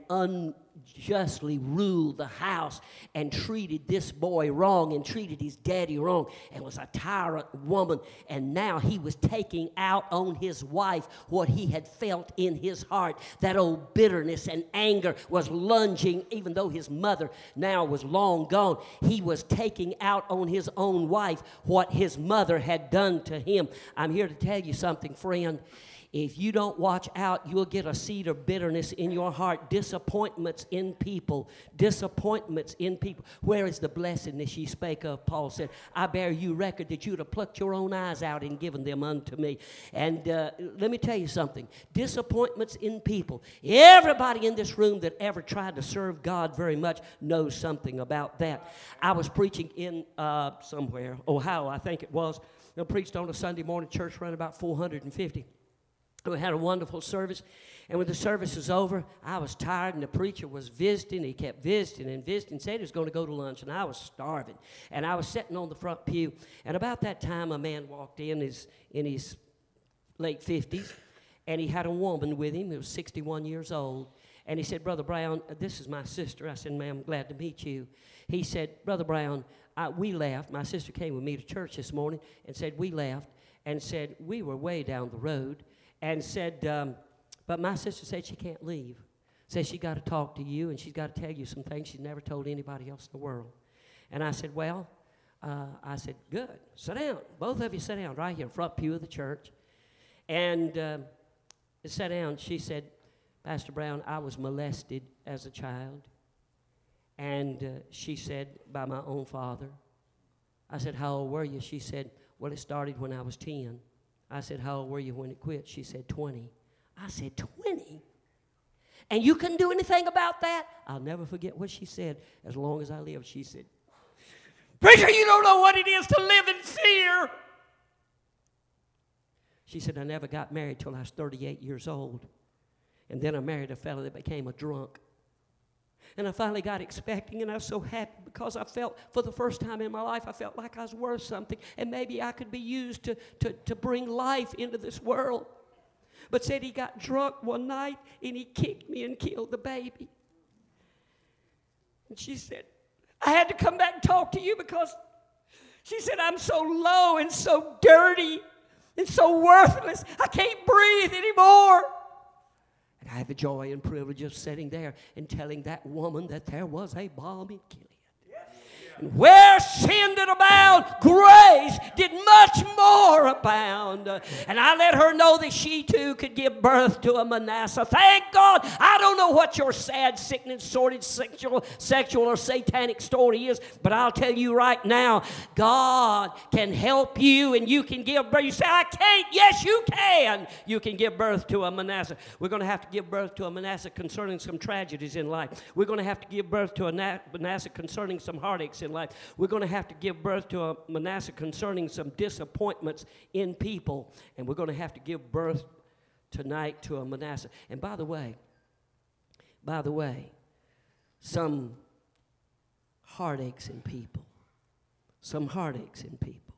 unjustly ruled the house and treated this boy wrong and treated his daddy wrong and was a tyrant woman. And now he was taking out on his wife what he had felt in his heart. That old bitterness and anger was lunging, even though his mother now was long gone. He was taking out on his own wife what his mother had done to him. I'm here to tell you something, friend. If you don't watch out, you'll get a seed of bitterness in your heart, disappointments in people, disappointments in people. Where is the blessedness ye spake of? Paul said, I bear you record that you'd have plucked your own eyes out and given them unto me. And uh, let me tell you something, disappointments in people. Everybody in this room that ever tried to serve God very much knows something about that. I was preaching in uh, somewhere, Ohio, I think it was. I preached on a Sunday morning church around about four hundred fifty. We had a wonderful service, and when the service was over, I was tired, and the preacher was visiting. He kept visiting and visiting, said he was going to go to lunch, and I was starving. And I was sitting on the front pew, and about that time, a man walked in his, in his late fifties, and he had a woman with him who was sixty-one years old. And he said, Brother Brown, this is my sister. I said, ma'am, I'm glad to meet you. He said, Brother Brown, I, we left. My sister came with me to church this morning and said, we left, and said, we were way down the road. And said, um, but my sister said she can't leave. Says she got to talk to you, and she's got to tell you some things she's never told anybody else in the world. And I said, well, uh, I said, good. Sit down. Both of you sit down right here in front pew of the church. And uh, sat down. She said, Pastor Brown, I was molested as a child. And uh, she said, by my own father. I said, how old were you? She said, well, it started when I was ten. I said, how old were you when it quit? She said, twenty. I said, twenty? And you couldn't do anything about that? I'll never forget what she said as long as I live. She said, preacher, you don't know what it is to live in fear. She said, I never got married till I was thirty-eight years old. And then I married a fellow that became a drunk. And I finally got expecting, and I was so happy because I felt, for the first time in my life, I felt like I was worth something, and maybe I could be used to, to, to bring life into this world. But said he got drunk one night, and he kicked me and killed the baby. And she said, I had to come back and talk to you because, she said, I'm so low and so dirty and so worthless, I can't breathe anymore. And I had the joy and privilege of sitting there and telling that woman that there was a balm in Gilead. And where sin did abound, grace did much more abound. And I let her know that she too could give birth to a Manasseh. Thank God. I don't know what your sad, sickening, sordid, sexual, sexual or satanic story is, but I'll tell you right now, God can help you and you can give birth. You say, I can't. Yes, you can. You can give birth to a Manasseh. We're going to have to give birth to a Manasseh concerning some tragedies in life. We're going to have to give birth to a Manasseh concerning some heartaches in life. We're going to have to give birth to a Manasseh concerning some disappointments in people. And we're going to have to give birth tonight to a Manasseh. And by the way, by the way, some heartaches in people. Some heartaches in people.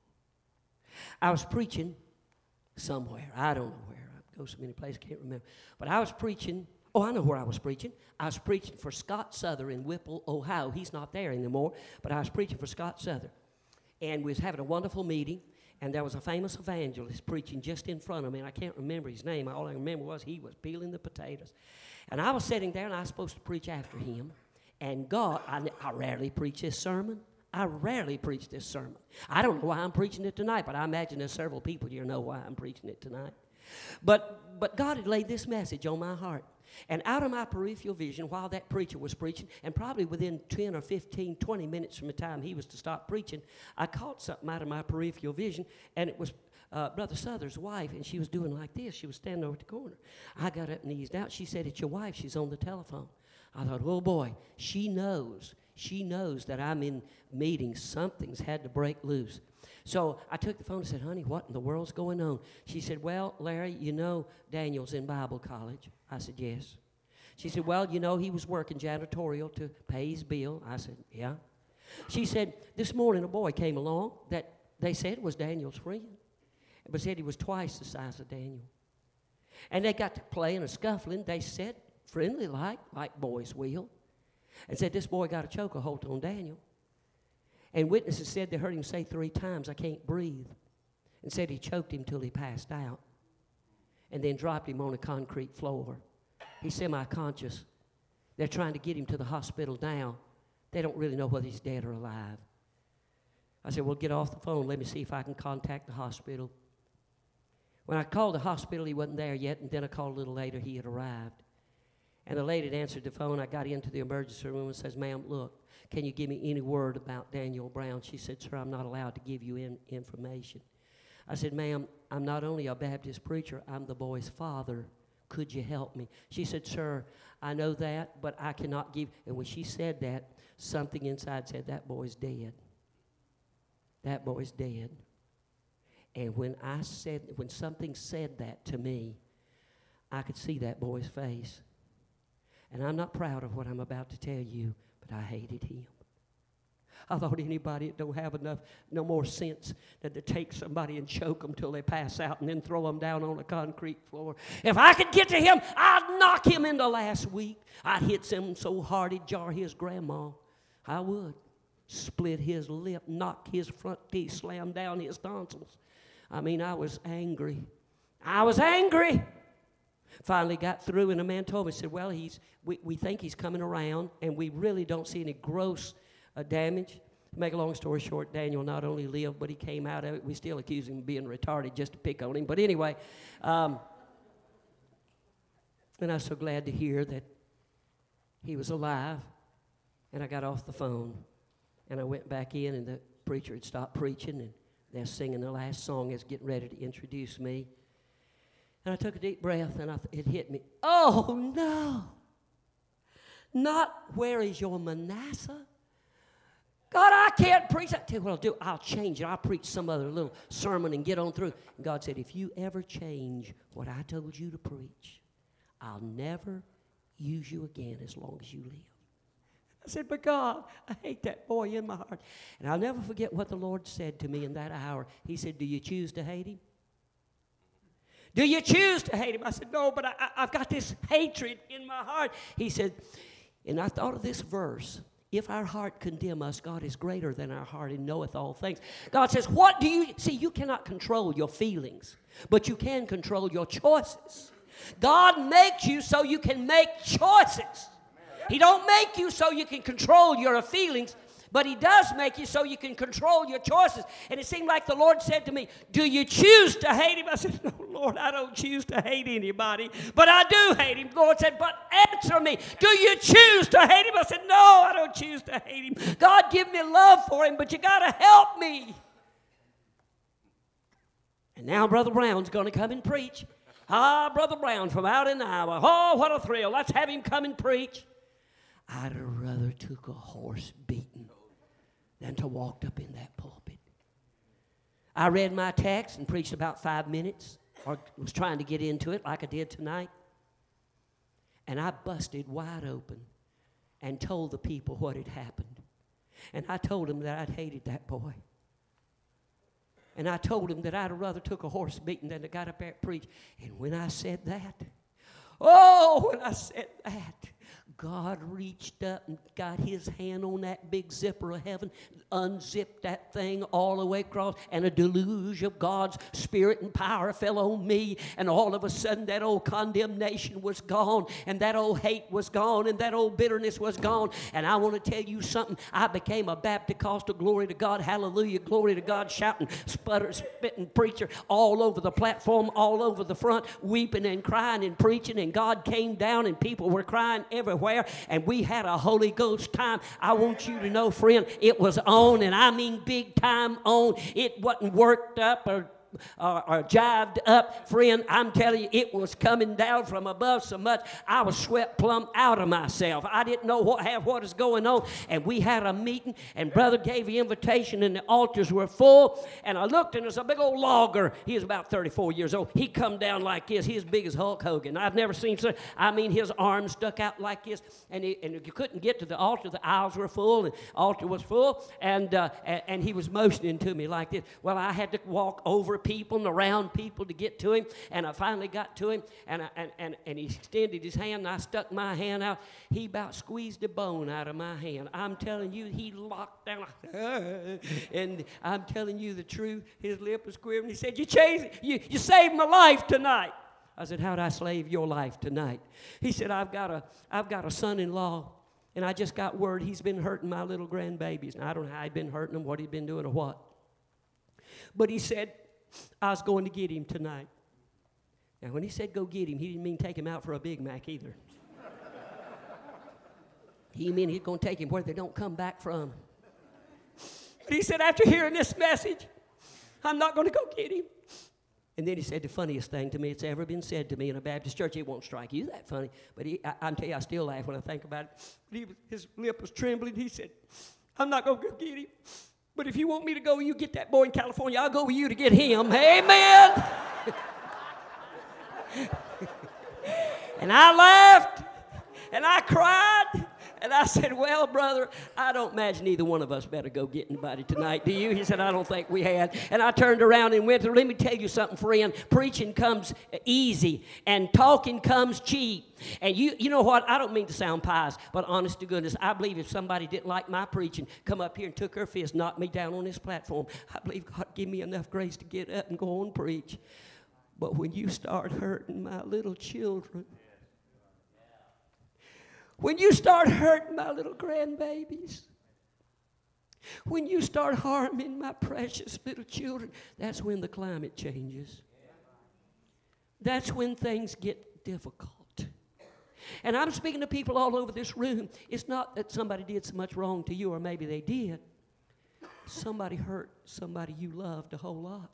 I was preaching somewhere. I don't know where. I go so many places, I can't remember. But I was preaching. Oh, I know where I was preaching. I was preaching for Scott Souther in Whipple, Ohio. He's not there anymore, but I was preaching for Scott Souther. And we was having a wonderful meeting, and there was a famous evangelist preaching just in front of me, and I can't remember his name. All I remember was he was peeling the potatoes. And I was sitting there, and I was supposed to preach after him. And God, I, I rarely preach this sermon. I rarely preach this sermon. I don't know why I'm preaching it tonight, but I imagine there's several people here know why I'm preaching it tonight. But, but God had laid this message on my heart. And out of my peripheral vision, while that preacher was preaching, and probably within ten or fifteen, twenty minutes from the time he was to stop preaching, I caught something out of my peripheral vision, and it was uh, Brother Souther's wife, and she was doing like this. She was standing over at the corner. I got up and eased out. She said, it's your wife. She's on the telephone. I thought, oh, boy, she knows. She knows that I'm in meetings. Something's had to break loose. So I took the phone and said, honey, what in the world's going on? She said, well, Larry, you know Daniel's in Bible college. I said, yes. She said, well, you know he was working janitorial to pay his bill. I said, yeah. She said, this morning a boy came along that they said was Daniel's friend, but said he was twice the size of Daniel. And they got to playing and scuffling. They said, friendly like, like boys will, and said this boy got a chokehold on Daniel. And witnesses said they heard him say three times, I can't breathe, and said he choked him till he passed out, and then dropped him on a concrete floor. He's semi-conscious. They're trying to get him to the hospital now. They don't really know whether he's dead or alive. I said, well, get off the phone. Let me see if I can contact the hospital. When I called the hospital, he wasn't there yet, and then I called a little later. He had arrived. And the lady that answered the phone, I got into the emergency room and says, ma'am, look, can you give me any word about Daniel Brown? She said, sir, I'm not allowed to give you in information. I said, ma'am, I'm not only a Baptist preacher, I'm the boy's father. Could you help me? She said, sir, I know that, but I cannot give. And when she said that, something inside said, that boy's dead. That boy's dead. And when I said, when something said that to me, I could see that boy's face. And I'm not proud of what I'm about to tell you, but I hated him. I thought anybody that don't have enough, no more sense than to take somebody and choke them till they pass out and then throw them down on a concrete floor. If I could get to him, I'd knock him into last week. I'd hit him so hard he'd jar his grandma. I would. Split his lip, knock his front teeth, slam down his tonsils. I mean, I was angry. I was angry. Finally got through, and a man told me, said, well, he's, we, we think he's coming around, and we really don't see any gross uh, damage. To make a long story short, Daniel not only lived, but he came out of it. We still accuse him of being retarded just to pick on him. But anyway, um, and I was so glad to hear that he was alive. And I got off the phone, and I went back in, and the preacher had stopped preaching, and they're singing the last song as getting ready to introduce me. And I took a deep breath, and I th- it hit me. Oh, no. Not where is your Manasseh? God, I can't preach. I tell you what I'll do. I'll change it. I'll preach some other little sermon and get on through. And God said, if you ever change what I told you to preach, I'll never use you again as long as you live. I said, but God, I hate that boy in my heart. And I'll never forget what the Lord said to me in that hour. He said, do you choose to hate him? Do you choose to hate him? I said, no, but I, I, I've got this hatred in my heart. He said, and I thought of this verse. If our heart condemn us, God is greater than our heart and knoweth all things. God says, what do you, see, you cannot control your feelings, but you can control your choices. God makes you so you can make choices. He don't make you so you can control your feelings, but he does make you so you can control your choices. And it seemed like the Lord said to me, do you choose to hate him? I said, no, Lord, I don't choose to hate anybody, but I do hate him. The Lord said, but answer me. Do you choose to hate him? I said, no, I don't choose to hate him. God, give me love for him, but you got to help me. And now Brother Brown's going to come and preach. Ah, Brother Brown from out in Iowa. Oh, what a thrill. Let's have him come and preach. I'd have rather took a horse beating than to walked up in that pulpit. I read my text and preached about five minutes, or was trying to get into it like I did tonight. And I busted wide open and told the people what had happened. And I told them that I'd hated that boy. And I told them that I'd have rather took a horse beating than to got up there and preach. And when I said that, oh, when I said that, God reached up and got his hand on that big zipper of heaven, unzipped that thing all the way across, and a deluge of God's spirit and power fell on me, and all of a sudden that old condemnation was gone, and that old hate was gone, and that old bitterness was gone. And I want to tell you something. I became a Baptist-costal, glory to God, hallelujah, glory to God, shouting, sputter, spitting preacher all over the platform, all over the front, weeping and crying and preaching, and God came down and people were crying everywhere. And we had a Holy Ghost time. I want you to know, friend, it was on, and I mean big time on. It wasn't worked up or or, or jived up, friend, I'm telling you, it was coming down from above so much, I was swept plumb out of myself. I didn't know what, have, what was going on, and we had a meeting, and brother gave the invitation, and the altars were full, and I looked, and there's a big old logger. He was about thirty-four years old. He come down like this. He's as big as Hulk Hogan. I've never seen such. I mean, his arms stuck out like this, and, he, and you couldn't get to the altar. The aisles were full, and the altar was full, and, uh, and, and he was motioning to me like this. Well, I had to walk over people and around people to get to him, and I finally got to him, and, I, and, and, and he extended his hand, and I stuck my hand out. He about squeezed a bone out of my hand. I'm telling you, he locked down, and I'm telling you the truth. His lip was quivering. He said, you changed, you, you saved my life tonight. I said, how'd I save your life tonight? He said, I've got a, I've got a son-in-law, and I just got word he's been hurting my little grandbabies. Now, I don't know how he'd been hurting them, what he'd been doing or what. But he said, I was going to get him tonight. Now, when he said go get him, he didn't mean take him out for a Big Mac either. He meant he's going to take him where they don't come back from. But he said, after hearing this message, I'm not going to go get him. And then he said the funniest thing to me it's ever been said to me in a Baptist church. It won't strike you that funny, but he, I, I tell you, I still laugh when I think about it. But he was, his lip was trembling. He said, I'm not going to go get him. But if you want me to go, you get that boy in California. I'll go with you to get him. Amen. And I laughed, and I cried. And I said, well, brother, I don't imagine either one of us better go get anybody tonight, do you? He said, I don't think we had. And I turned around and went through. Let me tell you something, friend. Preaching comes easy, and talking comes cheap. And you you know what? I don't mean to sound pious, but honest to goodness, I believe if somebody didn't like my preaching, come up here and took her fist, knocked me down on this platform, I believe God give me enough grace to get up and go on and preach. But when you start hurting my little children, when you start hurting my little grandbabies, when you start harming my precious little children, that's when the climate changes. That's when things get difficult. And I'm speaking to people all over this room. It's not that somebody did so much wrong to you, or maybe they did. Somebody hurt somebody you loved a whole lot.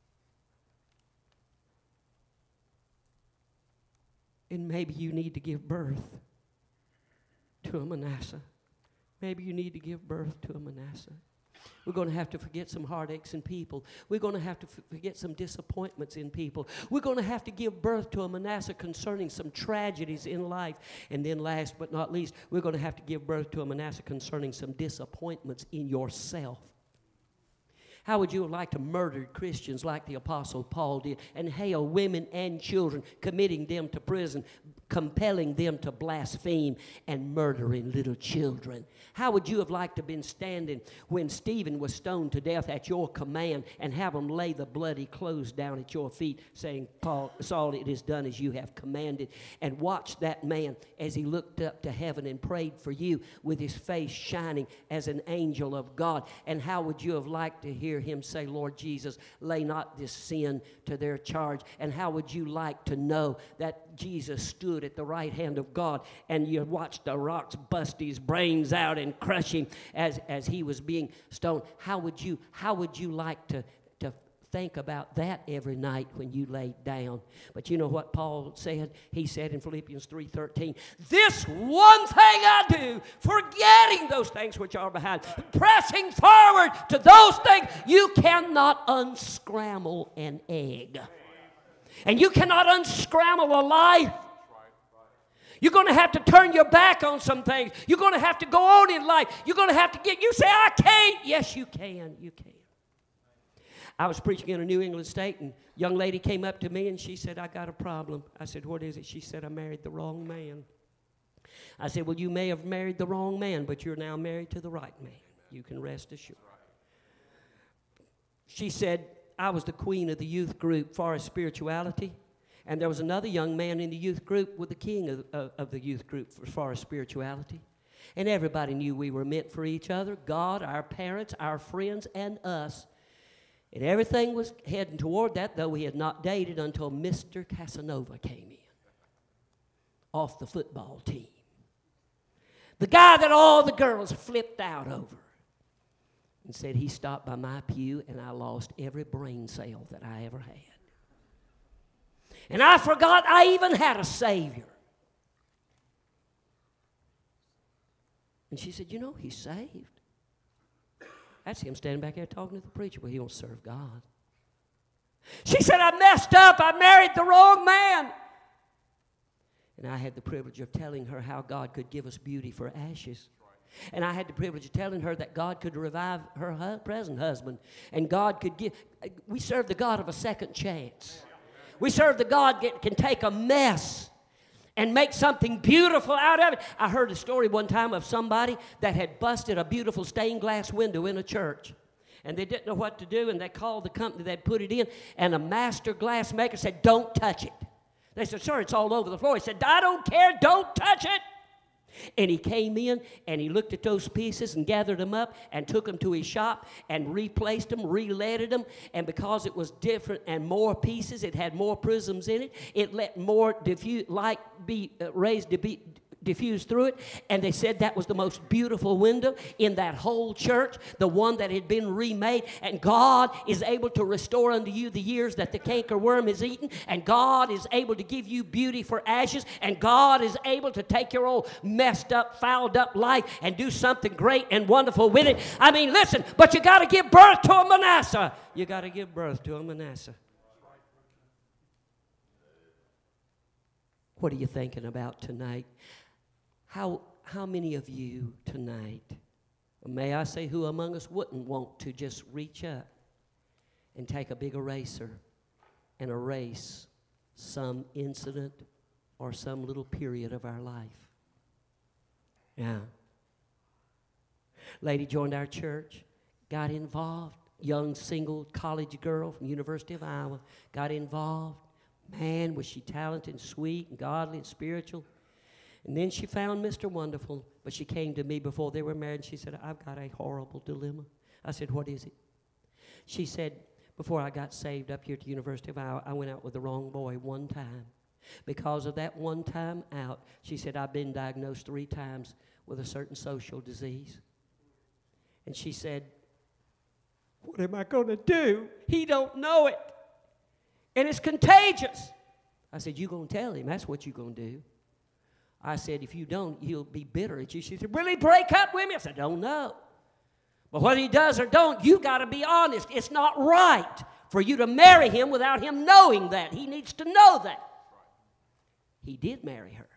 And maybe you need to give birth to a Manasseh. Maybe you need to give birth to a Manasseh. We're going to have to forget some heartaches in people. We're going to have to f- forget some disappointments in people. We're going to have to give birth to a Manasseh concerning some tragedies in life. And then last but not least, we're going to have to give birth to a Manasseh concerning some disappointments in yourself. How would you have liked to murder Christians like the Apostle Paul did, and hail women and children, committing them to prison, compelling them to blaspheme, and murdering little children? How would you have liked to have been standing when Stephen was stoned to death at your command, and have them lay the bloody clothes down at your feet, saying, Paul, Saul, it is done as you have commanded, and watch that man as he looked up to heaven and prayed for you with his face shining as an angel of God? And how would you have liked to hear him say, Lord Jesus, lay not this sin to their charge? And how would you like to know that Jesus stood at the right hand of God, and you watched the rocks bust his brains out and crush him as, as he was being stoned? How would you, how would you like to, to think about that every night when you laid down? But you know what Paul said? He said in Philippians three thirteen, this one thing I do, forgetting those things which are behind, pressing forward to those things. You cannot unscramble an egg. And you cannot unscramble a life. You're going to have to turn your back on some things. You're going to have to go on in life. You're going to have to get, you say, I can't. Yes, you can. You can. I was preaching in a New England state, and a young lady came up to me, and she said, I got a problem. I said, what is it? She said, I married the wrong man. I said, well, you may have married the wrong man, but you're now married to the right man. You can rest assured. She said, I was the queen of the youth group for spirituality, and there was another young man in the youth group with the king of, of, of the youth group for far spirituality. And everybody knew we were meant for each other, God, our parents, our friends, and us. And everything was heading toward that, though we had not dated until Mister Casanova came in off the football team. The guy that all the girls flipped out over. and said he stopped by my pew and I lost every brain cell that I ever had. And I forgot I even had a Savior. And she said, you know, he's saved. That's him standing back there talking to the preacher. Well, he won't serve God. She said, I messed up. I married the wrong man. And I had the privilege of telling her how God could give us beauty for ashes. And I had the privilege of telling her that God could revive her hu- present husband. And God could give. We serve the God of a second chance. We serve the God that can take a mess and make something beautiful out of it. I heard a story one time of somebody that had busted a beautiful stained glass window in a church. And they didn't know what to do, and they called the company that put it in, and a master glass maker said, don't touch it. They said, sir, it's all over the floor. He said, I don't care, don't touch it. And he came in, and he looked at those pieces and gathered them up and took them to his shop and replaced them, re-leaded them. And because it was different and more pieces, it had more prisms in it, it let more diffuse, light be uh, raised to be diffused through it. And they said that was the most beautiful window in that whole church, the one that had been remade. And God is able to restore unto you the years that the cankerworm has eaten. And God is able to give you beauty for ashes. And God is able to take your old messed up, fouled up life and do something great and wonderful with it. I mean, listen, but you got to give birth to a Manasseh. You got to give birth to a Manasseh. What are you thinking about tonight? How, how many of you tonight, or may I say who among us wouldn't want to just reach up and take a big eraser and erase some incident or some little period of our life? Yeah. Lady joined our church, got involved, young single college girl from University of Iowa, got involved. Man, was she talented and sweet and godly and spiritual. And then she found Mister Wonderful, but she came to me before they were married, and she said, I've got a horrible dilemma. I said, what is it? She said, before I got saved up here at the University of Iowa, I went out with the wrong boy one time. Because of that one time out, she said, I've been diagnosed three times with a certain social disease. And she said, what am I going to do? He don't know it. And it's contagious. I said, you're going to tell him. That's what you're going to do. I said, if you don't, he'll be bitter at you. She said, will he break up with me? I said, I don't know. But whether he does or don't, you got to be honest. It's not right for you to marry him without him knowing that. He needs to know that. He did marry her.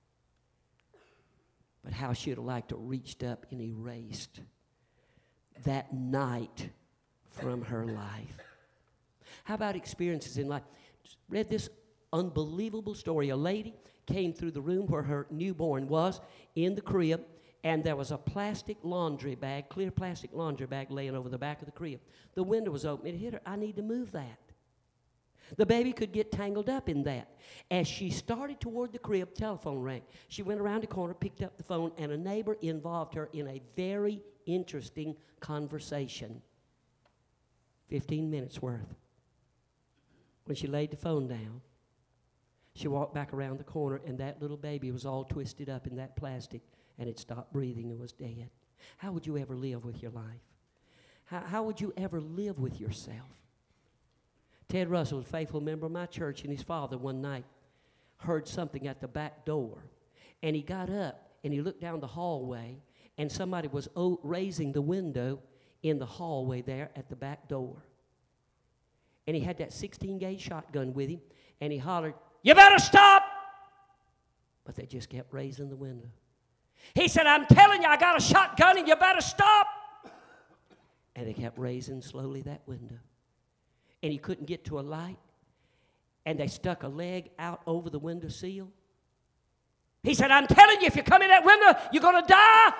But how she'd have liked to have reached up and erased that night from her life. How about experiences in life? Just read this unbelievable story. A lady came through the room where her newborn was in the crib, and there was a plastic laundry bag, clear plastic laundry bag laying over the back of the crib. The window was open. It hit her. I need to move that. The baby could get tangled up in that. As she started toward the crib, telephone rang. She went around the corner, picked up the phone, and a neighbor involved her in a very interesting conversation. Fifteen minutes worth. When she laid the phone down, she walked back around the corner, and that little baby was all twisted up in that plastic, and it stopped breathing and was dead. How would you ever live with your life? How, how would you ever live with yourself? Ted Russell, a faithful member of my church, and his father one night heard something at the back door, and he got up, and he looked down the hallway, and somebody was o- raising the window in the hallway there at the back door. And he had that sixteen gauge shotgun with him, and he hollered, you better stop! But they just kept raising the window. He said, I'm telling you, I got a shotgun and you better stop! And they kept raising slowly that window. And he couldn't get to a light, and they stuck a leg out over the window sill. He said, I'm telling you, if you come in that window, you're going to die!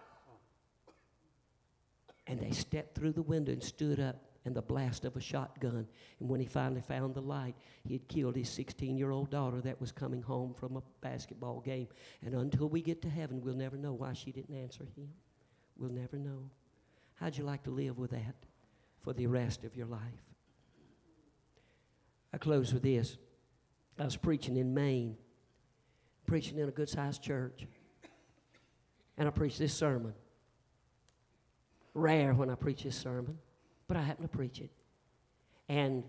And they stepped through the window and stood up in the blast of a shotgun. And when he finally found the light, he had killed his sixteen-year-old daughter that was coming home from a basketball game. And until we get to heaven, we'll never know why she didn't answer him. We'll never know. How'd you like to live with that for the rest of your life? I close with this. I was preaching in Maine, preaching in a good-sized church. And I preached this sermon. rare when I preach this sermon, but I happen to preach it. And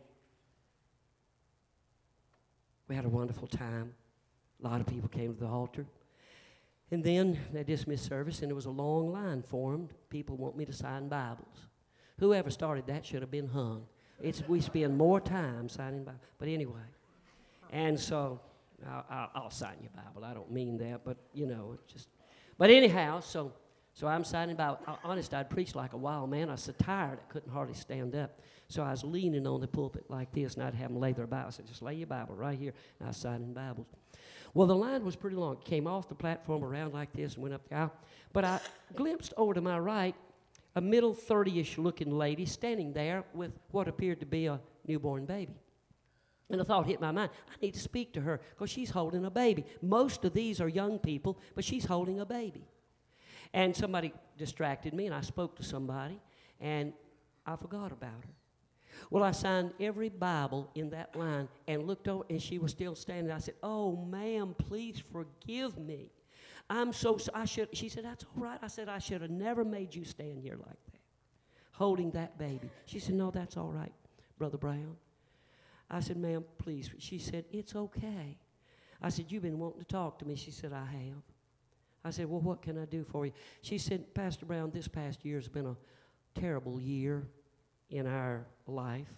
we had a wonderful time. A lot of people came to the altar. And then they dismissed service, and there was a long line formed. People want me to sign Bibles. Whoever started that should have been hung. It's, we spend more time signing Bibles. But anyway, and so I'll, I'll, I'll sign your Bible. I don't mean that, but, you know, it's just. But anyhow, so so I'm signing Bible. Honest, I'd preached like a wild man. I was so tired, I couldn't hardly stand up. So I was leaning on the pulpit like this, and I'd have them lay their Bible. I said, just lay your Bible right here. And I was signing Bibles. Well, the line was pretty long. It came off the platform around like this and went up the aisle. But I glimpsed over to my right a middle thirty-ish looking lady standing there with what appeared to be a newborn baby. And a thought hit my mind, I need to speak to her because she's holding a baby. Most of these are young people, but she's holding a baby. And somebody distracted me, and I spoke to somebody, and I forgot about her. Well, I signed every Bible in that line and looked over, and she was still standing. I said, oh, ma'am, please forgive me. I'm so, so I should, she said, that's all right. I said, I should have never made you stand here like that, holding that baby. She said, no, that's all right, Brother Brown. I said, ma'am, please. She said, it's okay. I said, you've been wanting to talk to me. She said, I have. I said, well, what can I do for you? She said, Pastor Brown, this past year has been a terrible year in our life.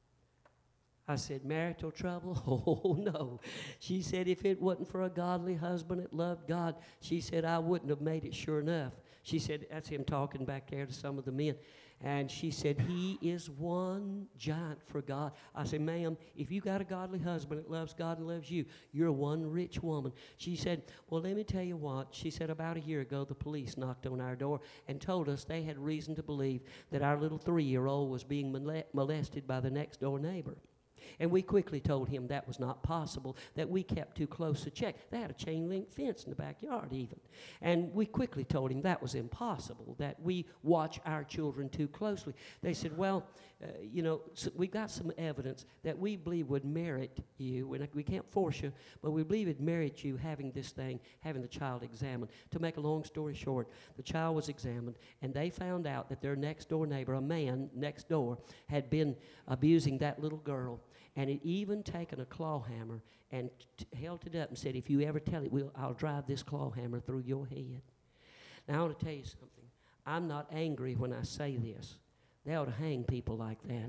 I said, marital trouble? Oh, no. She said, if it wasn't for a godly husband that loved God, she said, I wouldn't have made it sure enough. She said, that's him talking back there to some of the men. And she said, he is one giant for God. I said, ma'am, if you got a godly husband that loves God and loves you, you're one rich woman. She said, well, let me tell you what. She said, about a year ago, the police knocked on our door and told us they had reason to believe that our little three-year-old was being molested by the next-door neighbor. And we quickly told him that was not possible, that we kept too close a check. They had a chain link fence in the backyard even. And we quickly told him that was impossible, that we watch our children too closely. They said, well, uh, you know, so we got some evidence that we believe would merit you. And we can't force you, but we believe it merit you having this thing, having the child examined. To make a long story short, the child was examined, and they found out that their next door neighbor, a man next door, had been abusing that little girl. And it even taken a claw hammer and t- held it up and said, if you ever tell it, we'll, I'll drive this claw hammer through your head. Now, I want to tell you something. I'm not angry when I say this. They ought to hang people like that.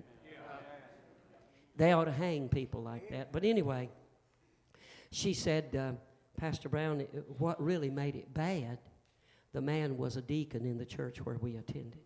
They ought to hang people like that. But anyway, she said, uh, Pastor Brown, what really made it bad, the man was a deacon in the church where we attended.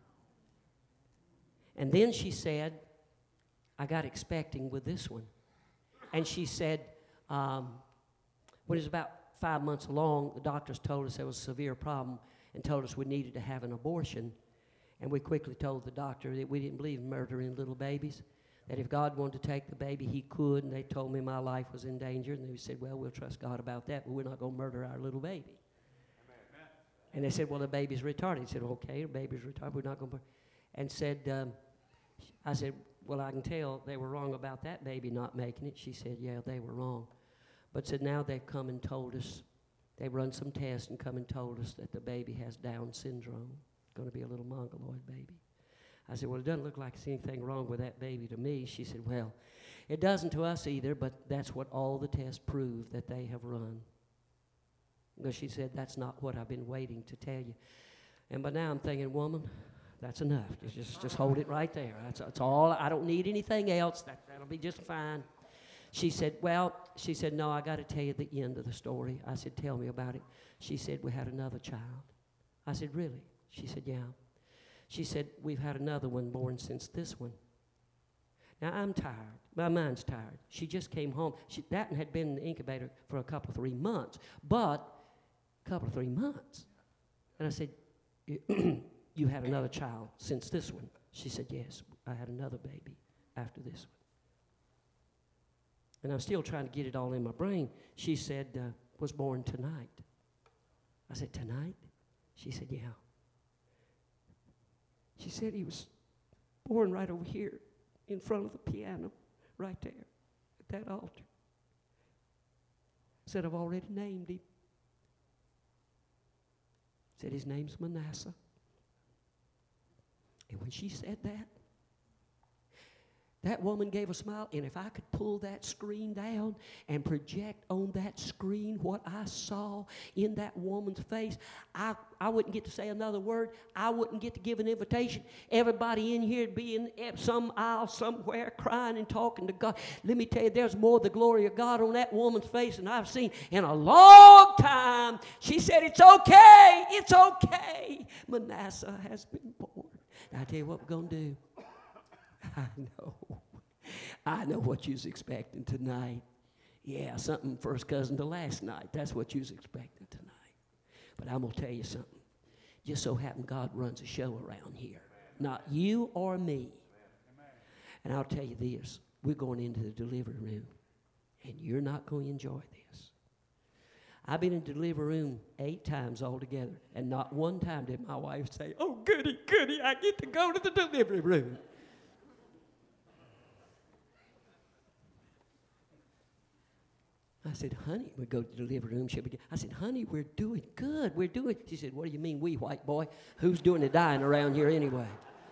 And then she said, I got expecting with this one. And she said, um, when it was about five months along, the doctors told us there was a severe problem and told us we needed to have an abortion. And we quickly told the doctor that we didn't believe in murdering little babies, that if God wanted to take the baby, he could. And they told me my life was in danger. And they said, well, we'll trust God about that, but we're not going to murder our little baby. Amen. And they said, well, the baby's retarded. He said, okay, the baby's retarded. We're not going to. And said, um, I said, well, I can tell they were wrong about that baby not making it. She said, yeah, they were wrong. But said, now they've come and told us, they've run some tests and come and told us that the baby has Down syndrome. It's going to be a little mongoloid baby. I said, well, it doesn't look like there's anything wrong with that baby to me. She said, well, it doesn't to us either, but that's what all the tests prove that they have run. But she said, that's not what I've been waiting to tell you. And by now I'm thinking, woman, that's enough. Just, just, just hold it right there. That's, that's all. I don't need anything else. That, that'll be just fine. She said, well, she said, no, I got to tell you the end of the story. I said, tell me about it. She said, we had another child. I said, really? She said, yeah. She said, we've had another one born since this one. Now, I'm tired. My mind's tired. She just came home. She, that one had been in the incubator for a couple of three months. But a couple of three months. And I said, you had another child since this one? She said, yes, I had another baby after this one. And I'm still trying to get it all in my brain. She said, uh, was born tonight. I said, tonight? She said, yeah. She said he was born right over here in front of the piano, right there at that altar. Said, I've already named him. Said his name's Manasseh. And when she said that, that woman gave a smile, and if I could pull that screen down and project on that screen what I saw in that woman's face, I, I wouldn't get to say another word. I wouldn't get to give an invitation. Everybody in here would be in some aisle somewhere crying and talking to God. Let me tell you, there's more of the glory of God on that woman's face than I've seen in a long time. She said, it's okay, it's okay. Manasseh has been born. Now, I tell you what we're going to do. I know. I know what you was expecting tonight. Yeah, something first cousin to last night. That's what you was expecting tonight. But I'm going to tell you something. Just so happen God runs a show around here. Not you or me. And I'll tell you this. We're going into the delivery room. And you're not going to enjoy this. I've been in the delivery room eight times altogether. And not one time did my wife say, oh, goody, goody, I get to go to the delivery room. I said, honey, we go to the delivery room. She'll begin. I said, honey, we're doing good. We're doing. She said, what do you mean, we, white boy? Who's doing the dying around here anyway?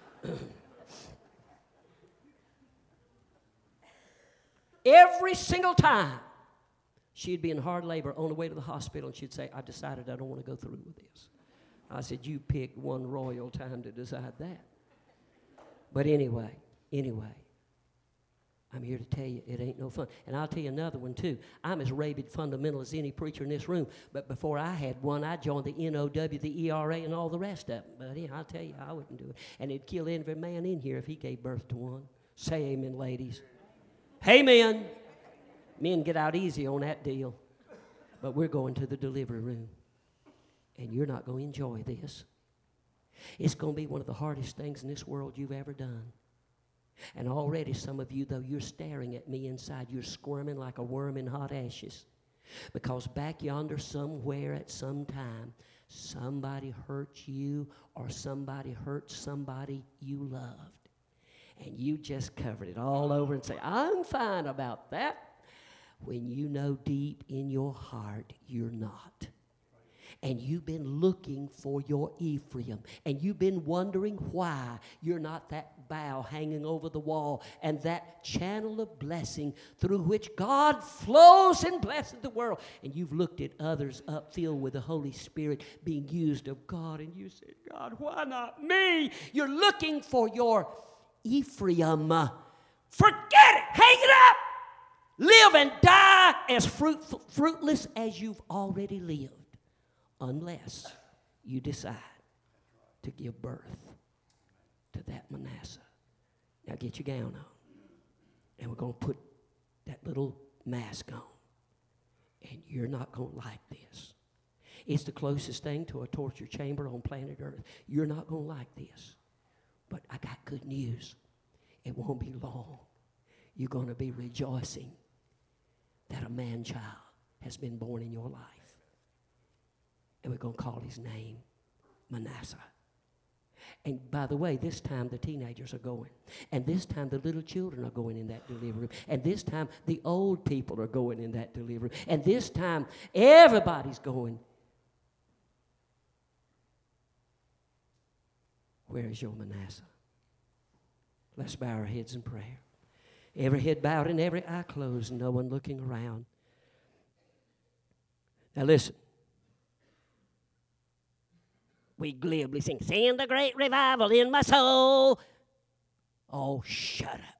Every single time, she'd be in hard labor on the way to the hospital, and she'd say, I decided I don't want to go through with this. I said, you picked one royal time to decide that. But anyway, anyway. I'm here to tell you it ain't no fun. And I'll tell you another one, too. I'm as rabid fundamental as any preacher in this room. But before I had one, I joined the N O W, the E R A, and all the rest of them. But yeah, I'll tell you, I wouldn't do it. And it'd kill every man in here if he gave birth to one. Say amen, ladies. Amen. Men get out easy on that deal. But we're going to the delivery room. And you're not going to enjoy this. It's going to be one of the hardest things in this world you've ever done. And already some of you, though, you're staring at me inside. You're squirming like a worm in hot ashes. Because back yonder somewhere at some time, somebody hurt you or somebody hurt somebody you loved. And you just covered it all over and say, I'm fine about that. When you know deep in your heart you're not. And you've been looking for your Ephraim. And you've been wondering why you're not that bough hanging over the wall and that channel of blessing through which God flows and blesses the world. And you've looked at others up filled with the Holy Spirit being used of God. And you said, God, why not me? You're looking for your Ephraim. Forget it. Hang it up. Live and die as fruit, fruitless as you've already lived. Unless you decide to give birth to that Manasseh. Now get your gown on. And we're going to put that little mask on. And you're not going to like this. It's the closest thing to a torture chamber on planet Earth. You're not going to like this. But I got good news. It won't be long. You're going to be rejoicing that a man-child has been born in your life. And we're going to call his name Manasseh. And by the way, this time the teenagers are going. And this time the little children are going in that delivery room. And this time the old people are going in that delivery room. And this time everybody's going. Where is your Manasseh? Let's bow our heads in prayer. Every head bowed and every eye closed, no one looking around. Now listen. We glibly sing, send the great revival in my soul. Oh, shut up.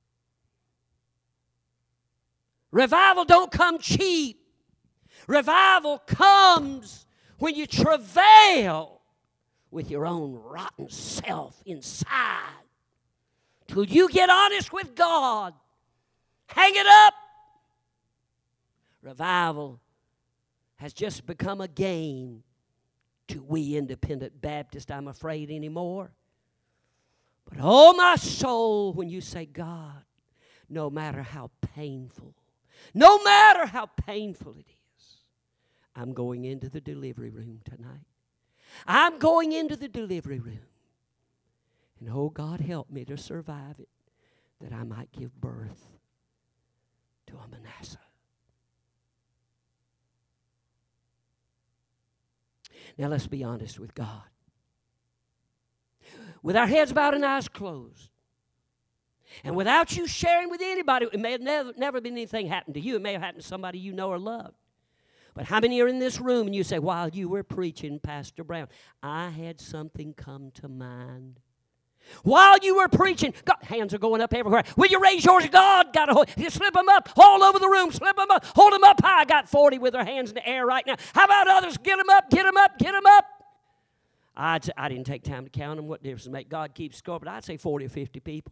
Revival don't come cheap. Revival comes when you travail with your own rotten self inside. Till you get honest with God. Hang it up. Revival has just become a game to we independent Baptists, I'm afraid, anymore. But oh, my soul, when you say, God, no matter how painful, no matter how painful it is, I'm going into the delivery room tonight. I'm going into the delivery room. And oh, God, help me to survive it, that I might give birth to a Manasseh. Now let's be honest with God. with our heads bowed and eyes closed, and without you sharing with anybody, it may have never, never been anything happen to you. It may have happened to somebody you know or love. But how many are in this room and you say, while you were preaching, Pastor Brown, I had something come to mind? While you were preaching, God, hands are going up everywhere. Will you raise yours? God got a hold. You slip them up all over the room. Slip them up. Hold them up high. I got forty with their hands in the air right now. How about others? Get them up, get them up, get them up. I'd say, I didn't take time to count them. What difference does it make? God keeps score, but I'd say forty or fifty people.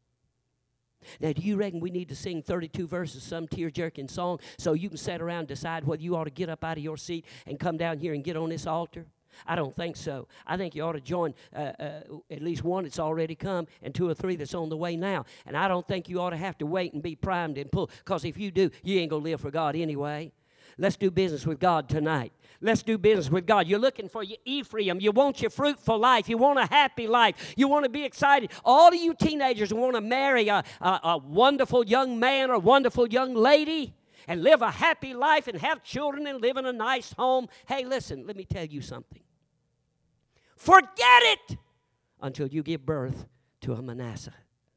Now, do you reckon we need to sing thirty-two verses, some tear-jerking song, so you can sit around and decide whether you ought to get up out of your seat and come down here and get on this altar? I don't think so. I think you ought to join uh, uh, at least one that's already come and two or three that's on the way now. And I don't think you ought to have to wait and be primed and pulled, because if you do, you ain't going to live for God anyway. Let's do business with God tonight. Let's do business with God. You're looking for your Ephraim. You want your fruitful life. You want a happy life. You want to be excited. All of you teenagers who want to marry a, a, a wonderful young man or wonderful young lady and live a happy life and have children and live in a nice home. Hey, listen, let me tell you something. Forget it until you give birth to a Manasseh.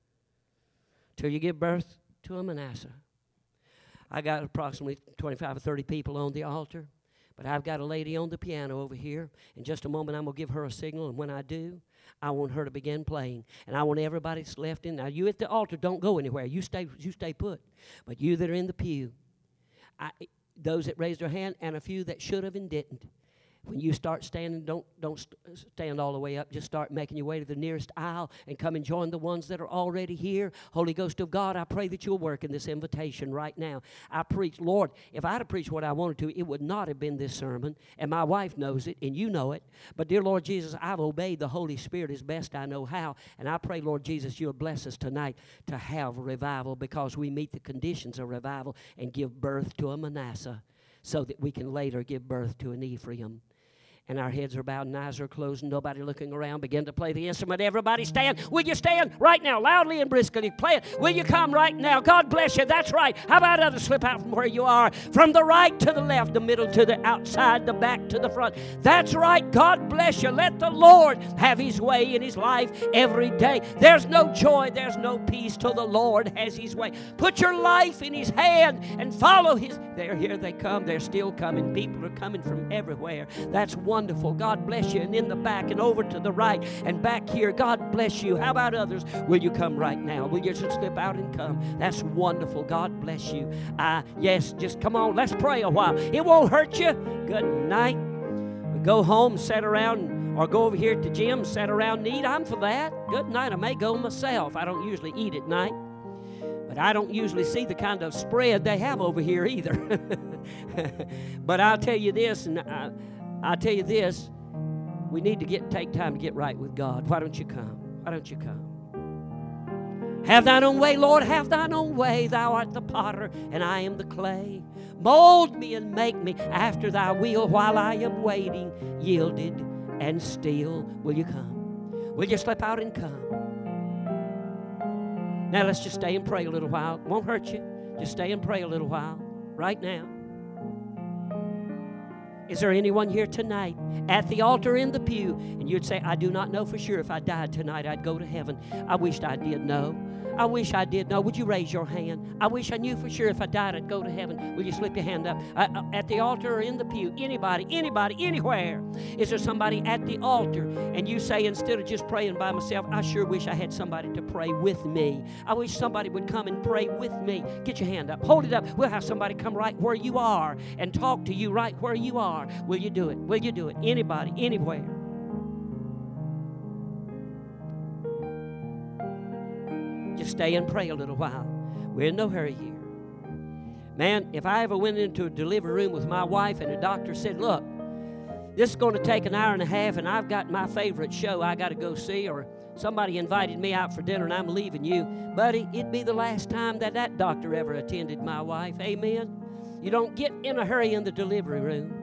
Till you give birth to a Manasseh. I got approximately twenty-five or thirty people on the altar, but I've got a lady on the piano over here. In just a moment, I'm going to give her a signal, and when I do, I want her to begin playing. And I want everybody that's left in. Now, you at the altar, don't go anywhere. You stay, you stay put. But you that are in the pew, I, those that raised their hand, and a few that should have and didn't, when you start standing, don't, don't stand all the way up. Just start making your way to the nearest aisle and come and join the ones that are already here. Holy Ghost of God, I pray that you'll work in this invitation right now. I preach, Lord, if I had preached what I wanted to, it would not have been this sermon. And my wife knows it, and you know it. But, dear Lord Jesus, I've obeyed the Holy Spirit as best I know how. And I pray, Lord Jesus, you'll bless us tonight to have revival, because we meet the conditions of revival and give birth to a Manasseh so that we can later give birth to an Ephraim. And our heads are bowed and eyes are closed and nobody looking around. Begin to play the instrument. Everybody stand. Will you stand right now, loudly and briskly? Play it. Will you come right now? God bless you. That's right. How about others? Slip out from where you are. From the right to the left, the middle to the outside, the back to the front. That's right. God bless you. Let the Lord have His way in His life every day. There's no joy. There's no peace till the Lord has His way. Put your life in His hand and follow His. There, here they come. They're still coming. People are coming from everywhere. That's one. Wonderful. God bless you. And in the back and over to the right and back here, God bless you. How about others? Will you come right now? Will you just slip out and come? That's wonderful. God bless you. Uh, yes, just come on. Let's pray a while. It won't hurt you. Good night. We go home, sit around, or go over here to Jim, sit around and eat. I'm for that. Good night. I may go myself. I don't usually eat at night. But I don't usually see the kind of spread they have over here either. But I'll tell you this, and I, I'll tell you this, we need to get take time to get right with God. Why don't you come? Why don't you come? Have thine own way, Lord, have thine own way. Thou art the potter, and I am the clay. Mold me and make me after thy will while I am waiting, yielded and still. Will you come? Will you slip out and come? Now let's just stay and pray a little while. It won't hurt you. Just stay and pray a little while right now. Is there anyone here tonight at the altar in the pew and you'd say, I do not know for sure if I died tonight I'd go to heaven? I wished I did know. I wish I did know. Would you raise your hand? I wish I knew for sure if I died I'd go to heaven. Will you slip your hand up? Uh, at the altar or in the pew? Anybody, anybody, anywhere. Is there somebody at the altar and you say, instead of just praying by myself, I sure wish I had somebody to pray with me. I wish somebody would come and pray with me. Get your hand up. Hold it up. We'll have somebody come right where you are and talk to you right where you are. Will you do it? Will you do it? Anybody, anywhere. Just stay and pray a little while. We're in no hurry here. Man, if I ever went into a delivery room with my wife and the doctor said, look, this is going to take an hour and a half and I've got my favorite show I got to go see, or somebody invited me out for dinner and I'm leaving you, buddy, it'd be the last time that that doctor ever attended my wife. Amen? You don't get in a hurry in the delivery room.